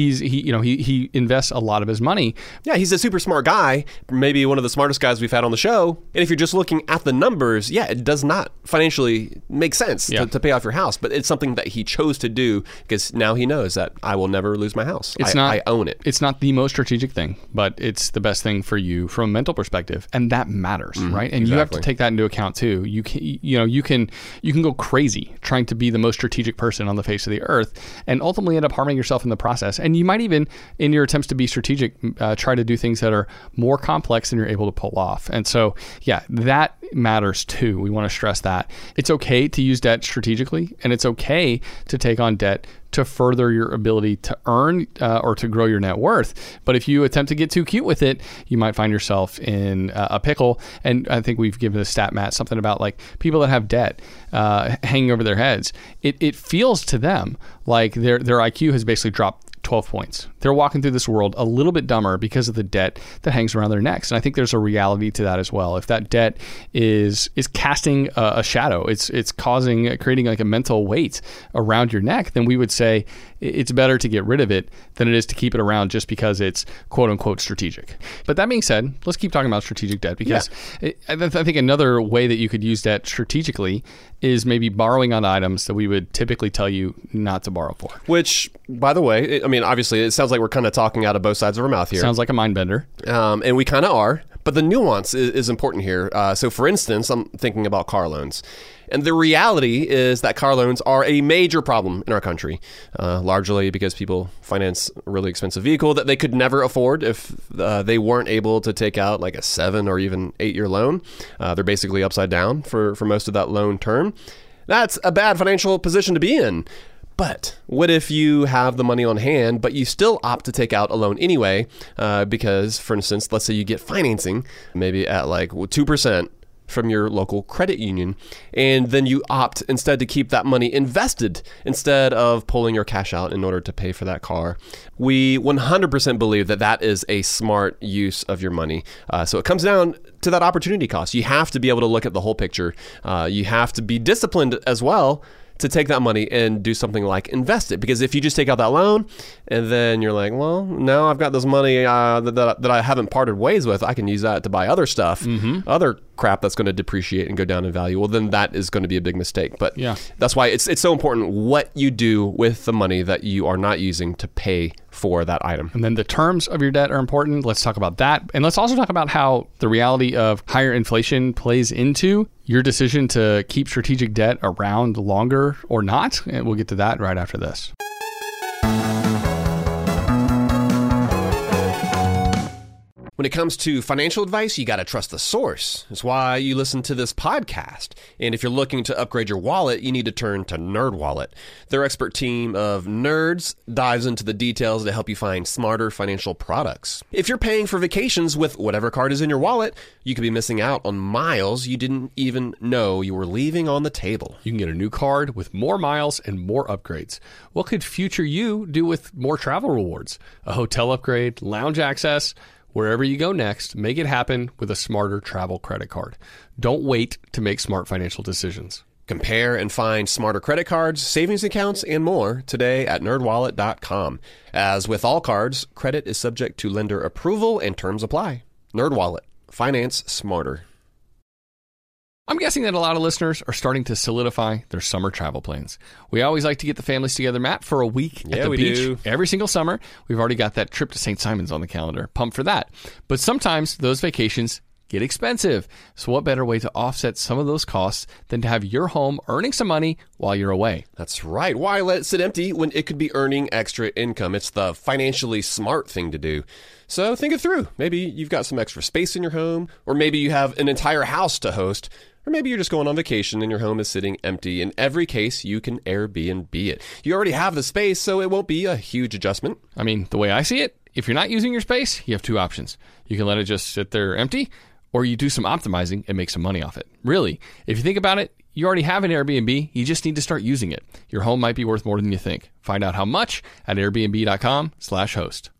he invests a lot of his money. Yeah, he's a super smart guy, maybe one of the smartest guys we've had on the show. And if you're just looking at the numbers, yeah, it does not financially make sense to pay off your house, but it's something that he chose to do because now he knows that I will never lose my house. I own it. It's not the most strategic thing, but it's the best thing for you from a mental perspective, and that matters, right? And you have to take that into account too. You can go crazy trying to be the most strategic person on the face of the earth and ultimately end up harming yourself in the process. And you might even, in your attempts to be strategic, try to do things that are more complex than you're able to pull off. And so, yeah, that matters too. We want to stress that. It's okay to use debt strategically, and it's okay to take on debt to further your ability to earn or to grow your net worth. But if you attempt to get too cute with it, you might find yourself in a pickle. And I think we've given a stat, Matt, something about like people that have debt hanging over their heads. It feels to them like their IQ has basically dropped 12 points. They're walking through this world a little bit dumber because of the debt that hangs around their necks. And I think there's a reality to that as well. If that debt is casting a shadow, it's creating like a mental weight around your neck, then we would say it's better to get rid of it than it is to keep it around just because it's quote unquote strategic. But that being said, let's keep talking about strategic debt because I think another way that you could use debt strategically is maybe borrowing on items that we would typically tell you not to borrow for. Which, by the way, obviously it sounds like we're kind of talking out of both sides of our mouth here. Sounds like a mind bender. And we kind of are, but the nuance is important here. So for instance, I'm thinking about car loans. And the reality is that car loans are a major problem in our country, largely because people finance a really expensive vehicle that they could never afford if they weren't able to take out like a 7 or even 8-year loan. They're basically upside down for most of that loan term. That's a bad financial position to be in. But what if you have the money on hand, but you still opt to take out a loan anyway? Because, for instance, let's say you get financing, maybe at like 2%. From your local credit union, and then you opt instead to keep that money invested instead of pulling your cash out in order to pay for that car. We 100% believe that is a smart use of your money. So it comes down to that opportunity cost. You have to be able to look at the whole picture. You have to be disciplined as well to take that money and do something like invest it. Because if you just take out that loan and then you're like, well, now I've got this money that I haven't parted ways with, I can use that to buy other stuff, other crap that's going to depreciate and go down in value. Well, then that is going to be a big mistake. But that's why it's so important what you do with the money that you are not using to pay for that item. And then the terms of your debt are important. Let's talk about that. And let's also talk about how the reality of higher inflation plays into your decision to keep strategic debt around longer or not. And we'll get to that right after this. When it comes to financial advice, you got to trust the source. That's why you listen to this podcast. And if you're looking to upgrade your wallet, you need to turn to NerdWallet. Their expert team of nerds dives into the details to help you find smarter financial products. If you're paying for vacations with whatever card is in your wallet, you could be missing out on miles you didn't even know you were leaving on the table. You can get a new card with more miles and more upgrades. What could future you do with more travel rewards? A hotel upgrade, lounge access? Wherever you go next, make it happen with a smarter travel credit card. Don't wait to make smart financial decisions. Compare and find smarter credit cards, savings accounts, and more today at nerdwallet.com. As with all cards, credit is subject to lender approval and terms apply. NerdWallet. Finance smarter. I'm guessing that a lot of listeners are starting to solidify their summer travel plans. We always like to get the families together, Matt, for a week at the beach every single summer. We've already got that trip to St. Simon's on the calendar. Pumped for that. But sometimes those vacations get expensive. So what better way to offset some of those costs than to have your home earning some money while you're away? That's right. Why let it sit empty when it could be earning extra income? It's the financially smart thing to do. So think it through. Maybe you've got some extra space in your home, or maybe you have an entire house to host, or maybe you're just going on vacation and your home is sitting empty. In every case, you can Airbnb it. You already have the space, so it won't be a huge adjustment. I mean, the way I see it, if you're not using your space, you have two options. You can let it just sit there empty, or you do some optimizing and make some money off it. Really, if you think about it, you already have an Airbnb. You just need to start using it. Your home might be worth more than you think. Find out how much at airbnb.com/host.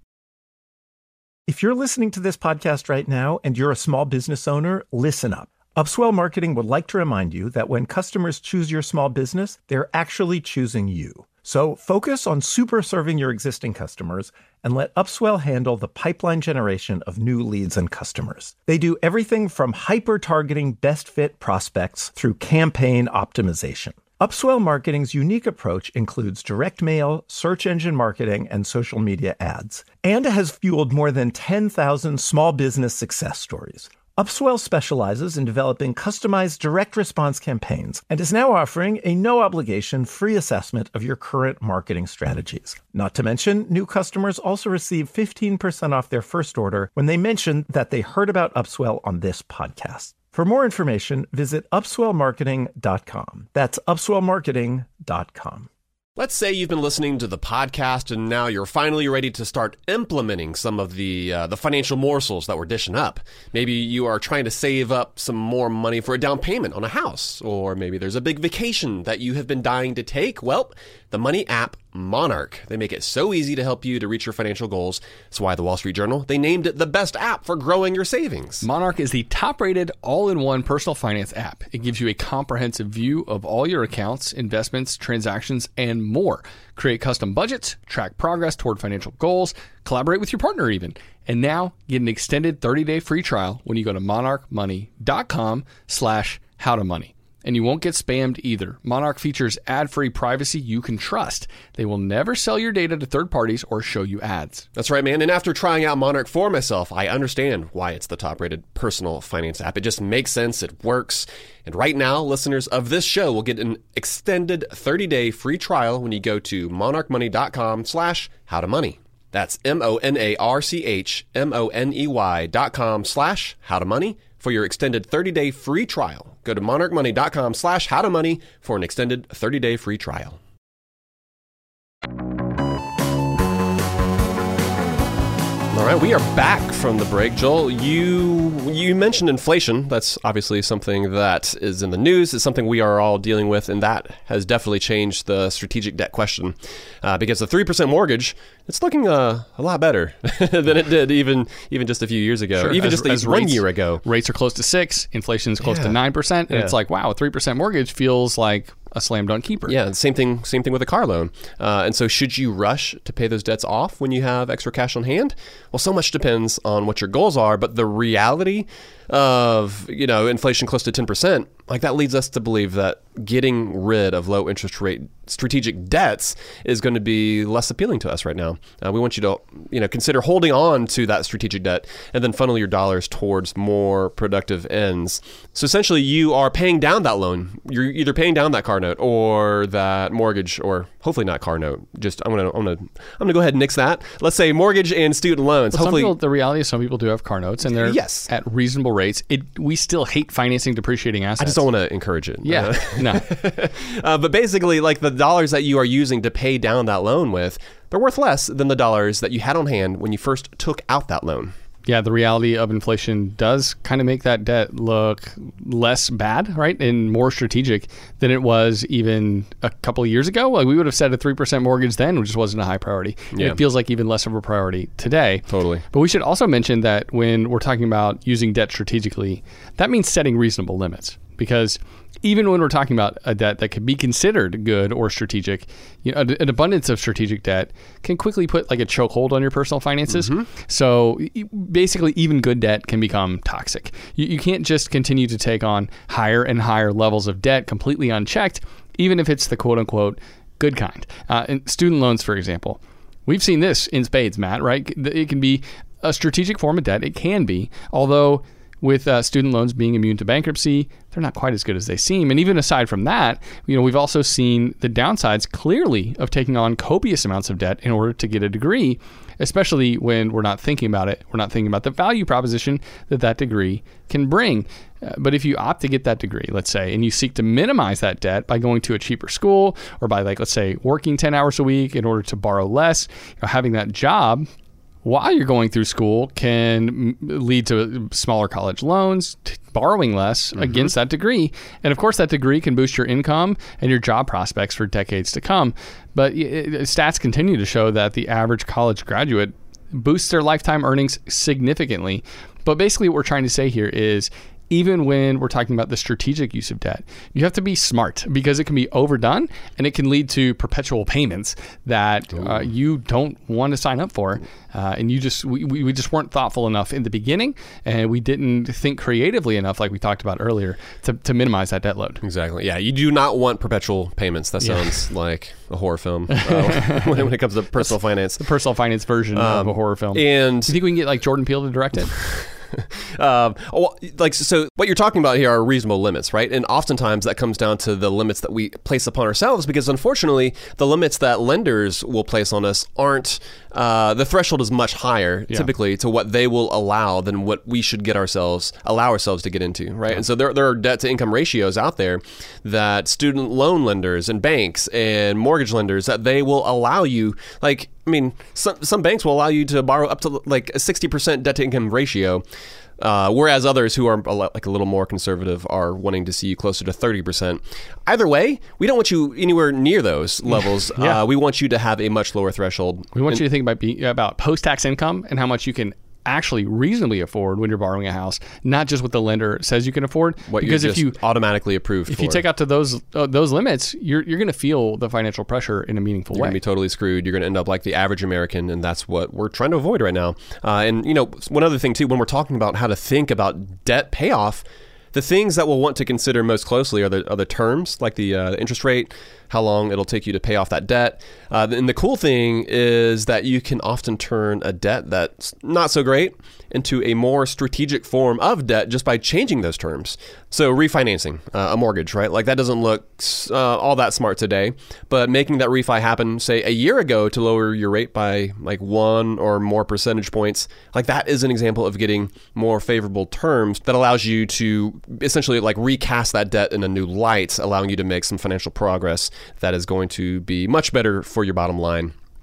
If you're listening to this podcast right now and you're a small business owner, listen up. Upswell Marketing would like to remind you that when customers choose your small business, they're actually choosing you. So focus on super serving your existing customers and let Upswell handle the pipeline generation of new leads and customers. They do everything from hyper-targeting best fit prospects through campaign optimization. Upswell Marketing's unique approach includes direct mail, search engine marketing, and social media ads, and has fueled more than 10,000 small business success stories. Upswell specializes in developing customized direct response campaigns and is now offering a no-obligation free assessment of your current marketing strategies. Not to mention, new customers also receive 15% off their first order when they mention that they heard about Upswell on this podcast. For more information, visit upswellmarketing.com. That's upswellmarketing.com. Let's say you've been listening to the podcast and now you're finally ready to start implementing some of the financial morsels that we're dishing up. Maybe you are trying to save up some more money for a down payment on a house, or maybe there's a big vacation that you have been dying to take. Well, the money app Monarch. They make it so easy to help you to reach your financial goals. That's why the Wall Street Journal, they named it the best app for growing your savings. Monarch is the top-rated all-in-one personal finance app. It gives you a comprehensive view of all your accounts, investments, transactions, and more. Create custom budgets, track progress toward financial goals, collaborate with your partner even. And now get an extended 30-day free trial when you go to monarchmoney.com/howtomoney. And you won't get spammed either. Monarch features ad-free privacy you can trust. They will never sell your data to third parties or show you ads. That's right, man. And after trying out Monarch for myself, I understand why it's the top-rated personal finance app. It just makes sense. It works. And right now, listeners of this show will get an extended 30-day free trial when you go to monarchmoney.com/howtomoney. That's monarchmoney.com/howtomoney for your extended 30-day free trial. Go to monarchmoney.com/howtomoney for an extended 30-day free trial. All right, we are back from the break. Joel, you mentioned inflation. That's obviously something that is in the news. It's something we are all dealing with, and that has definitely changed the strategic debt question. Because the 3% mortgage, it's looking a lot better than it did even just a few years ago, sure. even just 1 year ago. Rates are close to 6%, inflation is close to 9%, and it's like, wow, a 3% mortgage feels like a slam dunk keeper. Yeah, same thing with a car loan. And so should you rush to pay those debts off when you have extra cash on hand? Well, so much depends on what your goals are, but the reality of, inflation close to 10%, like that leads us to believe that getting rid of low interest rate strategic debts is going to be less appealing to us right now. We want you to, consider holding on to that strategic debt and then funnel your dollars towards more productive ends. So essentially you are paying down that loan. You're either paying down that car note or that mortgage, or hopefully not car note. Just I'm gonna go ahead and nix that. Let's say mortgage and student loans. But hopefully, the reality is some people do have car notes and they're at reasonable rates. We still hate financing depreciating assets. I just don't want to encourage it. Yeah, no. But basically, like the dollars that you are using to pay down that loan with, they're worth less than the dollars that you had on hand when you first took out that loan. Yeah, the reality of inflation does kind of make that debt look less bad, right? And more strategic than it was even a couple of years ago. Like we would have said a 3% mortgage then, which just wasn't a high priority. Yeah. It feels like even less of a priority today. Totally. But we should also mention that when we're talking about using debt strategically, that means setting reasonable limits. Because even when we're talking about a debt that could be considered good or strategic, an abundance of strategic debt can quickly put like a chokehold on your personal finances. Mm-hmm. So basically, even good debt can become toxic. You can't just continue to take on higher and higher levels of debt completely unchecked, even if it's the quote unquote good kind. And student loans, for example, we've seen this in spades, Matt, right? It can be a strategic form of debt. It can be, although with student loans being immune to bankruptcy, they're not quite as good as they seem. And even aside from that, we've also seen the downsides clearly of taking on copious amounts of debt in order to get a degree, especially when we're not thinking about it. We're not thinking about the value proposition that degree can bring. But if you opt to get that degree, let's say, and you seek to minimize that debt by going to a cheaper school or by, let's say, working 10 hours a week in order to borrow less, having that job while you're going through school can lead to smaller college loans, borrowing less against that degree. And of course, that degree can boost your income and your job prospects for decades to come. But stats continue to show that the average college graduate boosts their lifetime earnings significantly. But basically what we're trying to say here is, even when we're talking about the strategic use of debt, you have to be smart because it can be overdone and it can lead to perpetual payments that you don't want to sign up for. And we just weren't thoughtful enough in the beginning, and we didn't think creatively enough, like we talked about earlier, to minimize that debt load. Exactly. Yeah, you do not want perpetual payments. That sounds like a horror film when it comes to personal finance. The personal finance version of a horror film. And you think we can get like Jordan Peele to direct it? So what you're talking about here are reasonable limits, right? And oftentimes that comes down to the limits that we place upon ourselves, because unfortunately the limits that lenders will place on us aren't, the threshold is much higher typically to what they will allow than what we should allow ourselves to get into, right? Yeah. And so there are debt to income ratios out there that student loan lenders and banks and mortgage lenders that they will allow you, some banks will allow you to borrow up to like a 60% debt to income ratio, whereas others who are like a little more conservative are wanting to see you closer to 30%. Either way, we don't want you anywhere near those levels. We want you to have a much lower threshold. We want you to think about post-tax income and how much you can actually reasonably afford when you're borrowing a house, not just what the lender says you can afford. Because if you automatically approved, if you take out to those limits, you're going to feel the financial pressure in a meaningful way. You're going to be totally screwed. You're going to end up like the average American, and that's what we're trying to avoid right now. And one other thing too, when we're talking about how to think about debt payoff, the things that we'll want to consider most closely are the terms, like the interest rate, how long it'll take you to pay off that debt. And the cool thing is that you can often turn a debt that's not so great into a more strategic form of debt just by changing those terms. So refinancing a mortgage, right? Like that doesn't look all that smart today, but making that refi happen, say a year ago, to lower your rate by like 1 or more percentage points, like that is an example of getting more favorable terms that allows you to essentially like recast that debt in a new light, allowing you to make some financial progress that is going to be much better for your bottom line.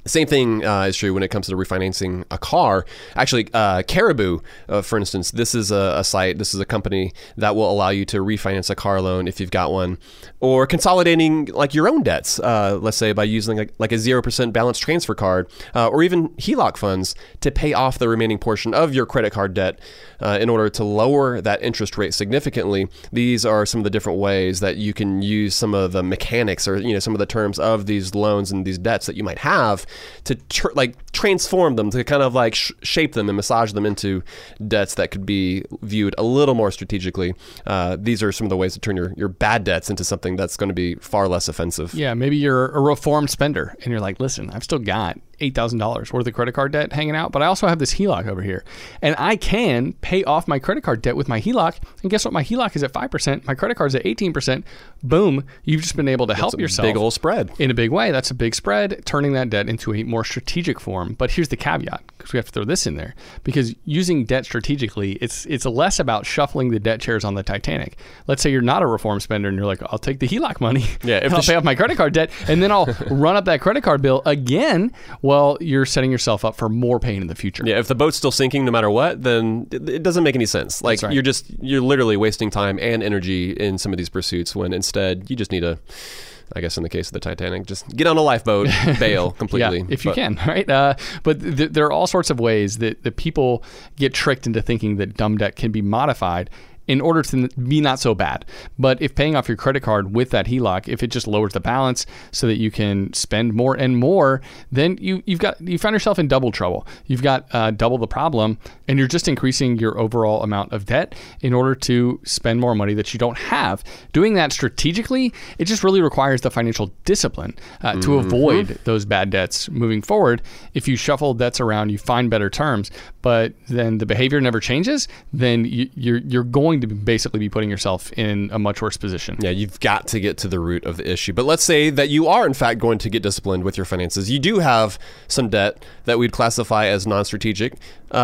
Same thing is true when it comes to refinancing a car. Actually, Caribou, for instance, this is a site, this is a company that will allow you to refinance a car loan if you've got one, or consolidating like your own debts, let's say by using like a 0% balance transfer card, or even HELOC funds to pay off the remaining portion of your credit card debt in order to lower that interest rate significantly. These are some of the different ways that you can use some of the mechanics or some of the terms of these loans and these debts that you might have to transform them, to kind of like shape them and massage them into debts that could be viewed a little more strategically. These are some of the ways to turn your bad debts into something that's going to be far less offensive. Yeah, maybe you're a reformed spender and you're like, listen, I've still got $8,000 worth of credit card debt hanging out, but I also have this HELOC over here. And I can pay off my credit card debt with my HELOC. And guess what? My HELOC is at 5%. My credit card is at 18%. Boom. You've just been able to help yourself. Big old spread. In a big way. That's a big spread, turning that debt into a more strategic form. But here's the caveat, because we have to throw this in there. Because using debt strategically, it's less about shuffling the debt chairs on the Titanic. Let's say you're not a reform spender and you're like, I'll take the HELOC money. Yeah, and I'll pay off my credit card debt, and then I'll run up that credit card bill again. Well, you're setting yourself up for more pain in the future. Yeah, if the boat's still sinking no matter what, then it doesn't make any sense. Like, right. You're literally wasting time and energy in some of these pursuits when instead you just need to, I guess in the case of the Titanic, just get on a lifeboat, bail completely. Yeah, if you can, right? But there are all sorts of ways that people get tricked into thinking that dumb debt can be modified in order to be not so bad. But if paying off your credit card with that HELOC, if it just lowers the balance so that you can spend more and more, then you found yourself in double trouble. You've got double the problem, and you're just increasing your overall amount of debt in order to spend more money that you don't have. Doing that strategically, it just really requires the financial discipline to avoid those bad debts moving forward. If you shuffle debts around, you find better terms, but then the behavior never changes, then you're going to basically be putting yourself in a much worse position. Yeah, you've got to get to the root of the issue. But let's say that you are, in fact, going to get disciplined with your finances. You do have some debt that we'd classify as non-strategic.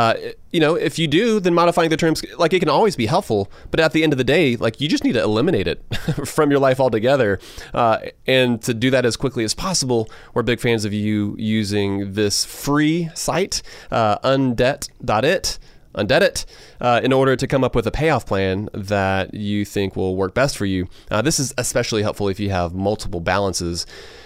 If you do, then modifying the terms, like, it can always be helpful. But at the end of the day, like, you just need to eliminate it from your life altogether. And to do that as quickly as possible, we're big fans of you using this free site, Undebt.it, in order to come up with a payoff plan that you think will work best for you. This is especially helpful if you have multiple balances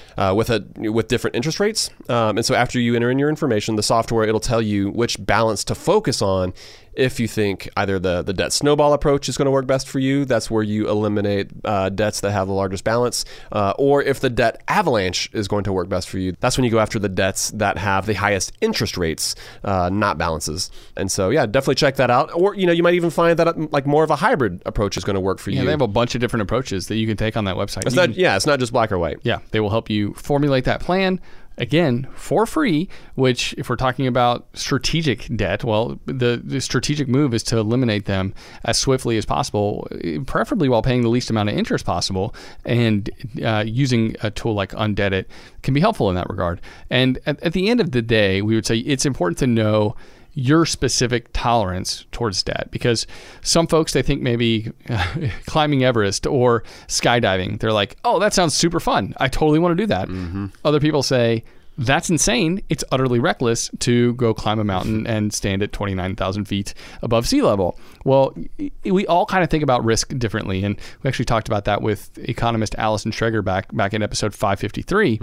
with different interest rates. And so after you enter in your information, the software, it'll tell you which balance to focus on. If you think either the debt snowball approach is going to work best for you, that's where you eliminate debts that have the largest balance. Or if the debt avalanche is going to work best for you, that's when you go after the debts that have the highest interest rates, not balances. And so, yeah, definitely check that out. Or, you might even find that like more of a hybrid approach is going to work for you. Yeah, they have a bunch of different approaches that you can take on that website. It's not just black or white. Yeah, they will help you formulate that plan. Again, for free, which if we're talking about strategic debt, well, the strategic move is to eliminate them as swiftly as possible, preferably while paying the least amount of interest possible. And using a tool like Undebt can be helpful in that regard. And at the end of the day, we would say it's important to know your specific tolerance towards debt, because some folks, they think maybe climbing Everest or skydiving, they're like, oh, that sounds super fun, I totally want to do that. Other people say, that's insane, it's utterly reckless to go climb a mountain and stand at 29,000 feet above sea level. Well, we all kind of think about risk differently, and we actually talked about that with economist Allison Schreger back in episode 553.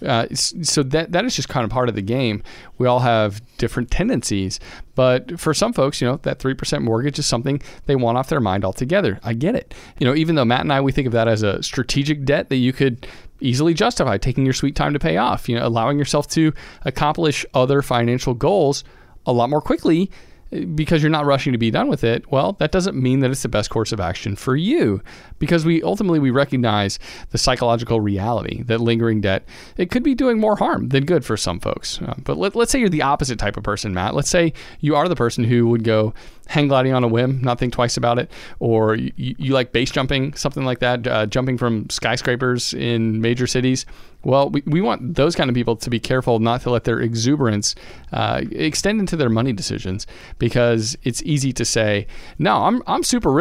So that is just kind of part of the game. We all have different tendencies, but for some folks, that 3% mortgage is something they want off their mind altogether. I get it. Even though Matt and I, we think of that as a strategic debt that you could easily justify taking your sweet time to pay off, allowing yourself to accomplish other financial goals a lot more quickly because you're not rushing to be done with it. Well, that doesn't mean that it's the best course of action for you, because we recognize the psychological reality that lingering debt, it could be doing more harm than good for some folks. But let's say you're the opposite type of person, Matt. Let's say you are the person who would go hang gliding on a whim, not think twice about it, or you like base jumping, something like that, jumping from skyscrapers in major cities. Well, we want those kind of people to be careful not to let their exuberance extend into their money decisions, because it's easy to say, no, I'm super risky.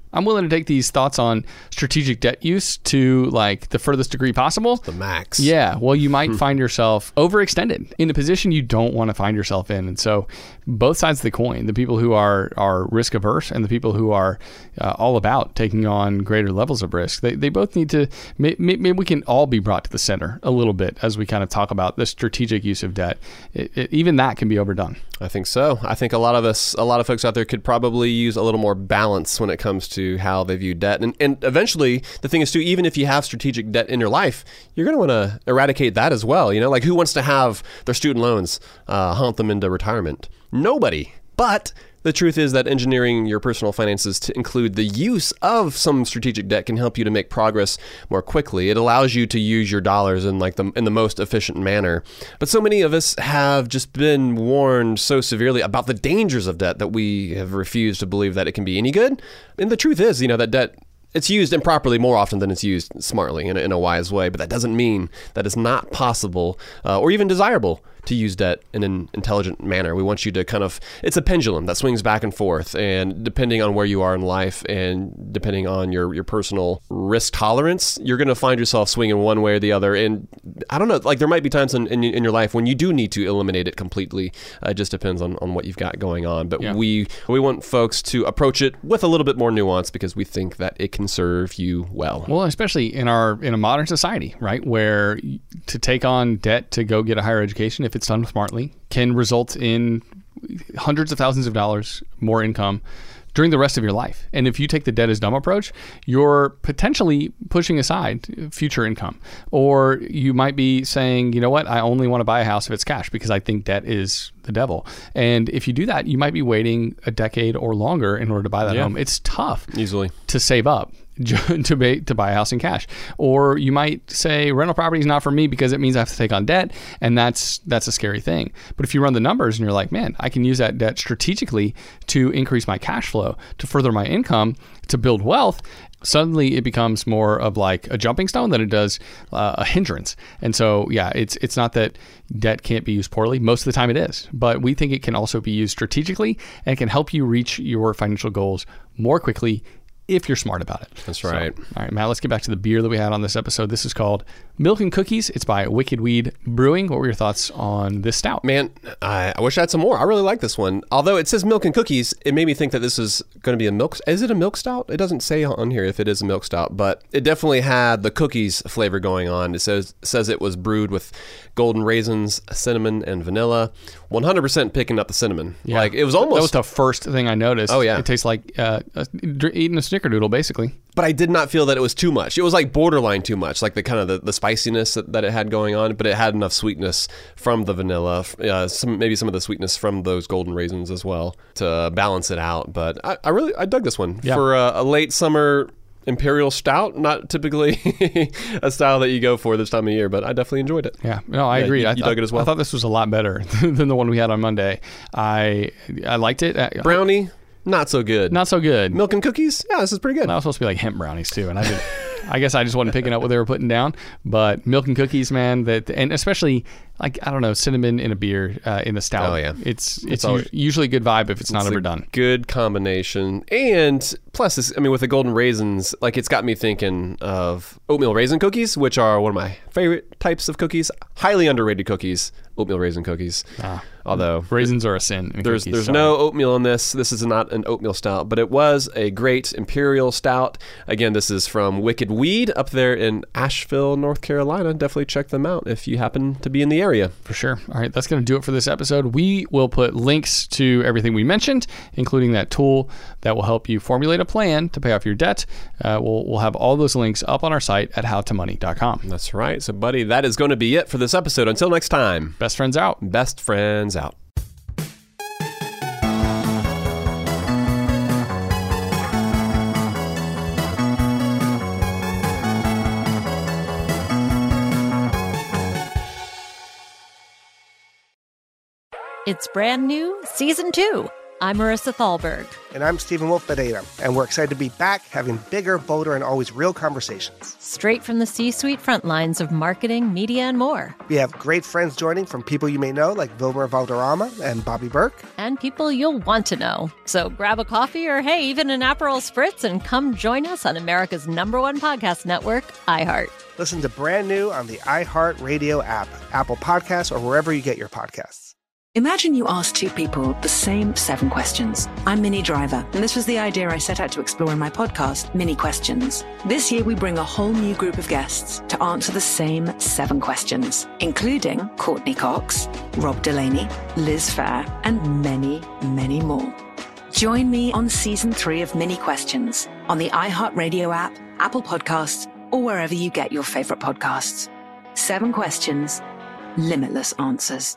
I'm willing to take these thoughts on strategic debt use to like the furthest degree possible. The max. Yeah. Well, you might find yourself overextended in a position you don't want to find yourself in. And so both sides of the coin, the people who are risk averse and the people who are all about taking on greater levels of risk, they both need to, maybe we can all be brought to the center a little bit as we kind of talk about the strategic use of debt. Even that can be overdone. I think so. I think a lot of folks out there could probably use a little more balance when it comes to how they view debt. And eventually, the thing is too, even if you have strategic debt in your life, you're going to want to eradicate that as well. You know, like who wants to have their student loans haunt them into retirement? Nobody. But the truth is that engineering your personal finances to include the use of some strategic debt can help you to make progress more quickly. It allows you to use your dollars in the most efficient manner. But so many of us have just been warned so severely about the dangers of debt that we have refused to believe that it can be any good. And the truth is, you know, that debt, it's used improperly more often than it's used smartly in a wise way. But that doesn't mean that it's not possible or even desirable to use debt in an intelligent manner. We want you to kind of, it's a pendulum that swings back and forth, and depending on where you are in life and depending on your personal risk tolerance, you're going to find yourself swinging one way or the other. And I don't know, like there might be times in your life when you do need to eliminate it completely. It just depends on what you've got going on. But we want folks to approach it with a little bit more nuance because we think that it can serve you well. Well, especially in a modern society, right, where to take on debt to go get a higher education, if it's done smartly, can result in hundreds of thousands of dollars more income during the rest of your life. And if you take the debt is dumb approach, you're potentially pushing aside future income. Or you might be saying, you know what, I only want to buy a house if it's cash because I think debt is the devil. And if you do that, you might be waiting a decade or longer in order to buy that home. It's tough easily to save up to buy a house in cash. Or you might say rental property is not for me because it means I have to take on debt, and that's a scary thing. But if you run the numbers and you're like, man, I can use that debt strategically to increase my cash flow, to further my income, to build wealth, suddenly it becomes more of like a jumping stone than it does a hindrance. And so, yeah, it's not that debt can't be used poorly. Most of the time it is. But we think it can also be used strategically and it can help you reach your financial goals more quickly if you're smart about it. That's right. So, all right, Matt, let's get back to the beer that we had on this episode. This is called Milk and Cookies. It's by Wicked Weed Brewing. What were your thoughts on this stout? Man, I wish I had some more. I really like this one. Although it says milk and cookies, it made me think that this is going to be a milk. Is it a milk stout? It doesn't say on here if it is a milk stout, but it definitely had the cookies flavor going on. It says it was brewed with golden raisins, cinnamon, and vanilla. 100% picking up the cinnamon. Yeah. Like it was almost. That was the first thing I noticed. Oh, yeah. It tastes like eating a snickerdoodle, basically. But I did not feel that it was too much. It was like borderline too much, like the kind of the spiciness that it had going on, but it had enough sweetness from the vanilla, maybe some of the sweetness from those golden raisins as well to balance it out. But I dug this one for a late summer imperial stout. Not typically a style that you go for this time of year, but I definitely enjoyed it. Yeah, no, I agree. You dug it as well. I thought this was a lot better than the one we had on Monday. I liked it. Brownie. Not so good. Not so good. Milk and cookies? Yeah, this is pretty good. That was supposed to be like hemp brownies too, and I guess I just wasn't picking up what they were putting down. But milk and cookies, man, and especially like, I don't know, cinnamon in a beer in the stout. Oh yeah, it's usually a good vibe if it's not overdone. Good combination, and plus, with the golden raisins, like it's got me thinking of oatmeal raisin cookies, which are one of my favorite types of cookies. Highly underrated cookies, oatmeal raisin cookies. Although raisins are a sin. There's no oatmeal in this. This is not an oatmeal stout, but it was a great imperial stout. Again, this is from Wicked Weed up there in Asheville, North Carolina. Definitely check them out if you happen to be in the area. For sure. All right, that's going to do it for this episode. We will put links to everything we mentioned, including that tool that will help you formulate a plan to pay off your debt. We'll have all those links up on our site at howtomoney.com. That's right. So, buddy, that is going to be it for this episode. Until next time. Best friends out. Best friends out. It's brand new, season 2. I'm Marissa Thalberg. And I'm Stephen Wolf Bedeta, and we're excited to be back having bigger, bolder, and always real conversations. Straight from the C-suite front lines of marketing, media, and more. We have great friends joining from people you may know, like Wilmer Valderrama and Bobby Burke. And people you'll want to know. So grab a coffee or, hey, even an Aperol Spritz and come join us on America's #1 podcast network, iHeart. Listen to Brand New on the iHeart Radio app, Apple Podcasts, or wherever you get your podcasts. Imagine you ask two people the same 7 questions. I'm Minnie Driver, and this was the idea I set out to explore in my podcast, Mini Questions. This year, we bring a whole new group of guests to answer the same 7 questions, including Courtney Cox, Rob Delaney, Liz Phair, and many, many more. Join me on Season 3 of Mini Questions on the iHeartRadio app, Apple Podcasts, or wherever you get your favorite podcasts. 7 questions, limitless answers.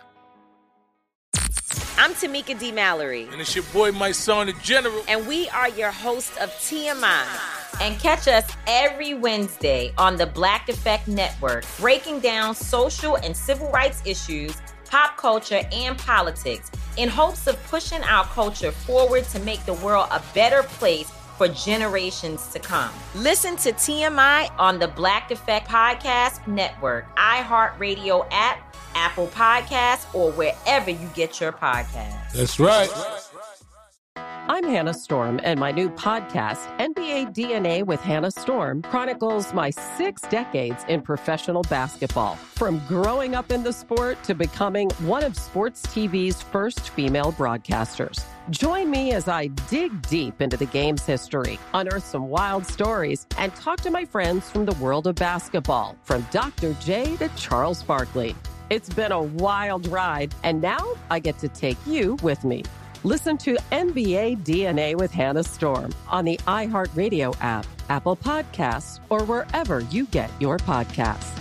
I'm Tamika D. Mallory. And it's your boy, my son, the General. And we are your hosts of TMI. And catch us every Wednesday on the Black Effect Network, breaking down social and civil rights issues, pop culture, and politics in hopes of pushing our culture forward to make the world a better place for generations to come. Listen to TMI on the Black Effect Podcast Network, iHeartRadio app, Apple Podcasts, or wherever you get your podcasts. That's right. I'm Hannah Storm, and my new podcast, NBA DNA with Hannah Storm, chronicles my 6 decades in professional basketball. From growing up in the sport to becoming one of sports TV's first female broadcasters. Join me as I dig deep into the game's history, unearth some wild stories, and talk to my friends from the world of basketball, from Dr. J to Charles Barkley. It's been a wild ride, and now I get to take you with me. Listen to NBA DNA with Hannah Storm on the iHeartRadio app, Apple Podcasts, or wherever you get your podcasts.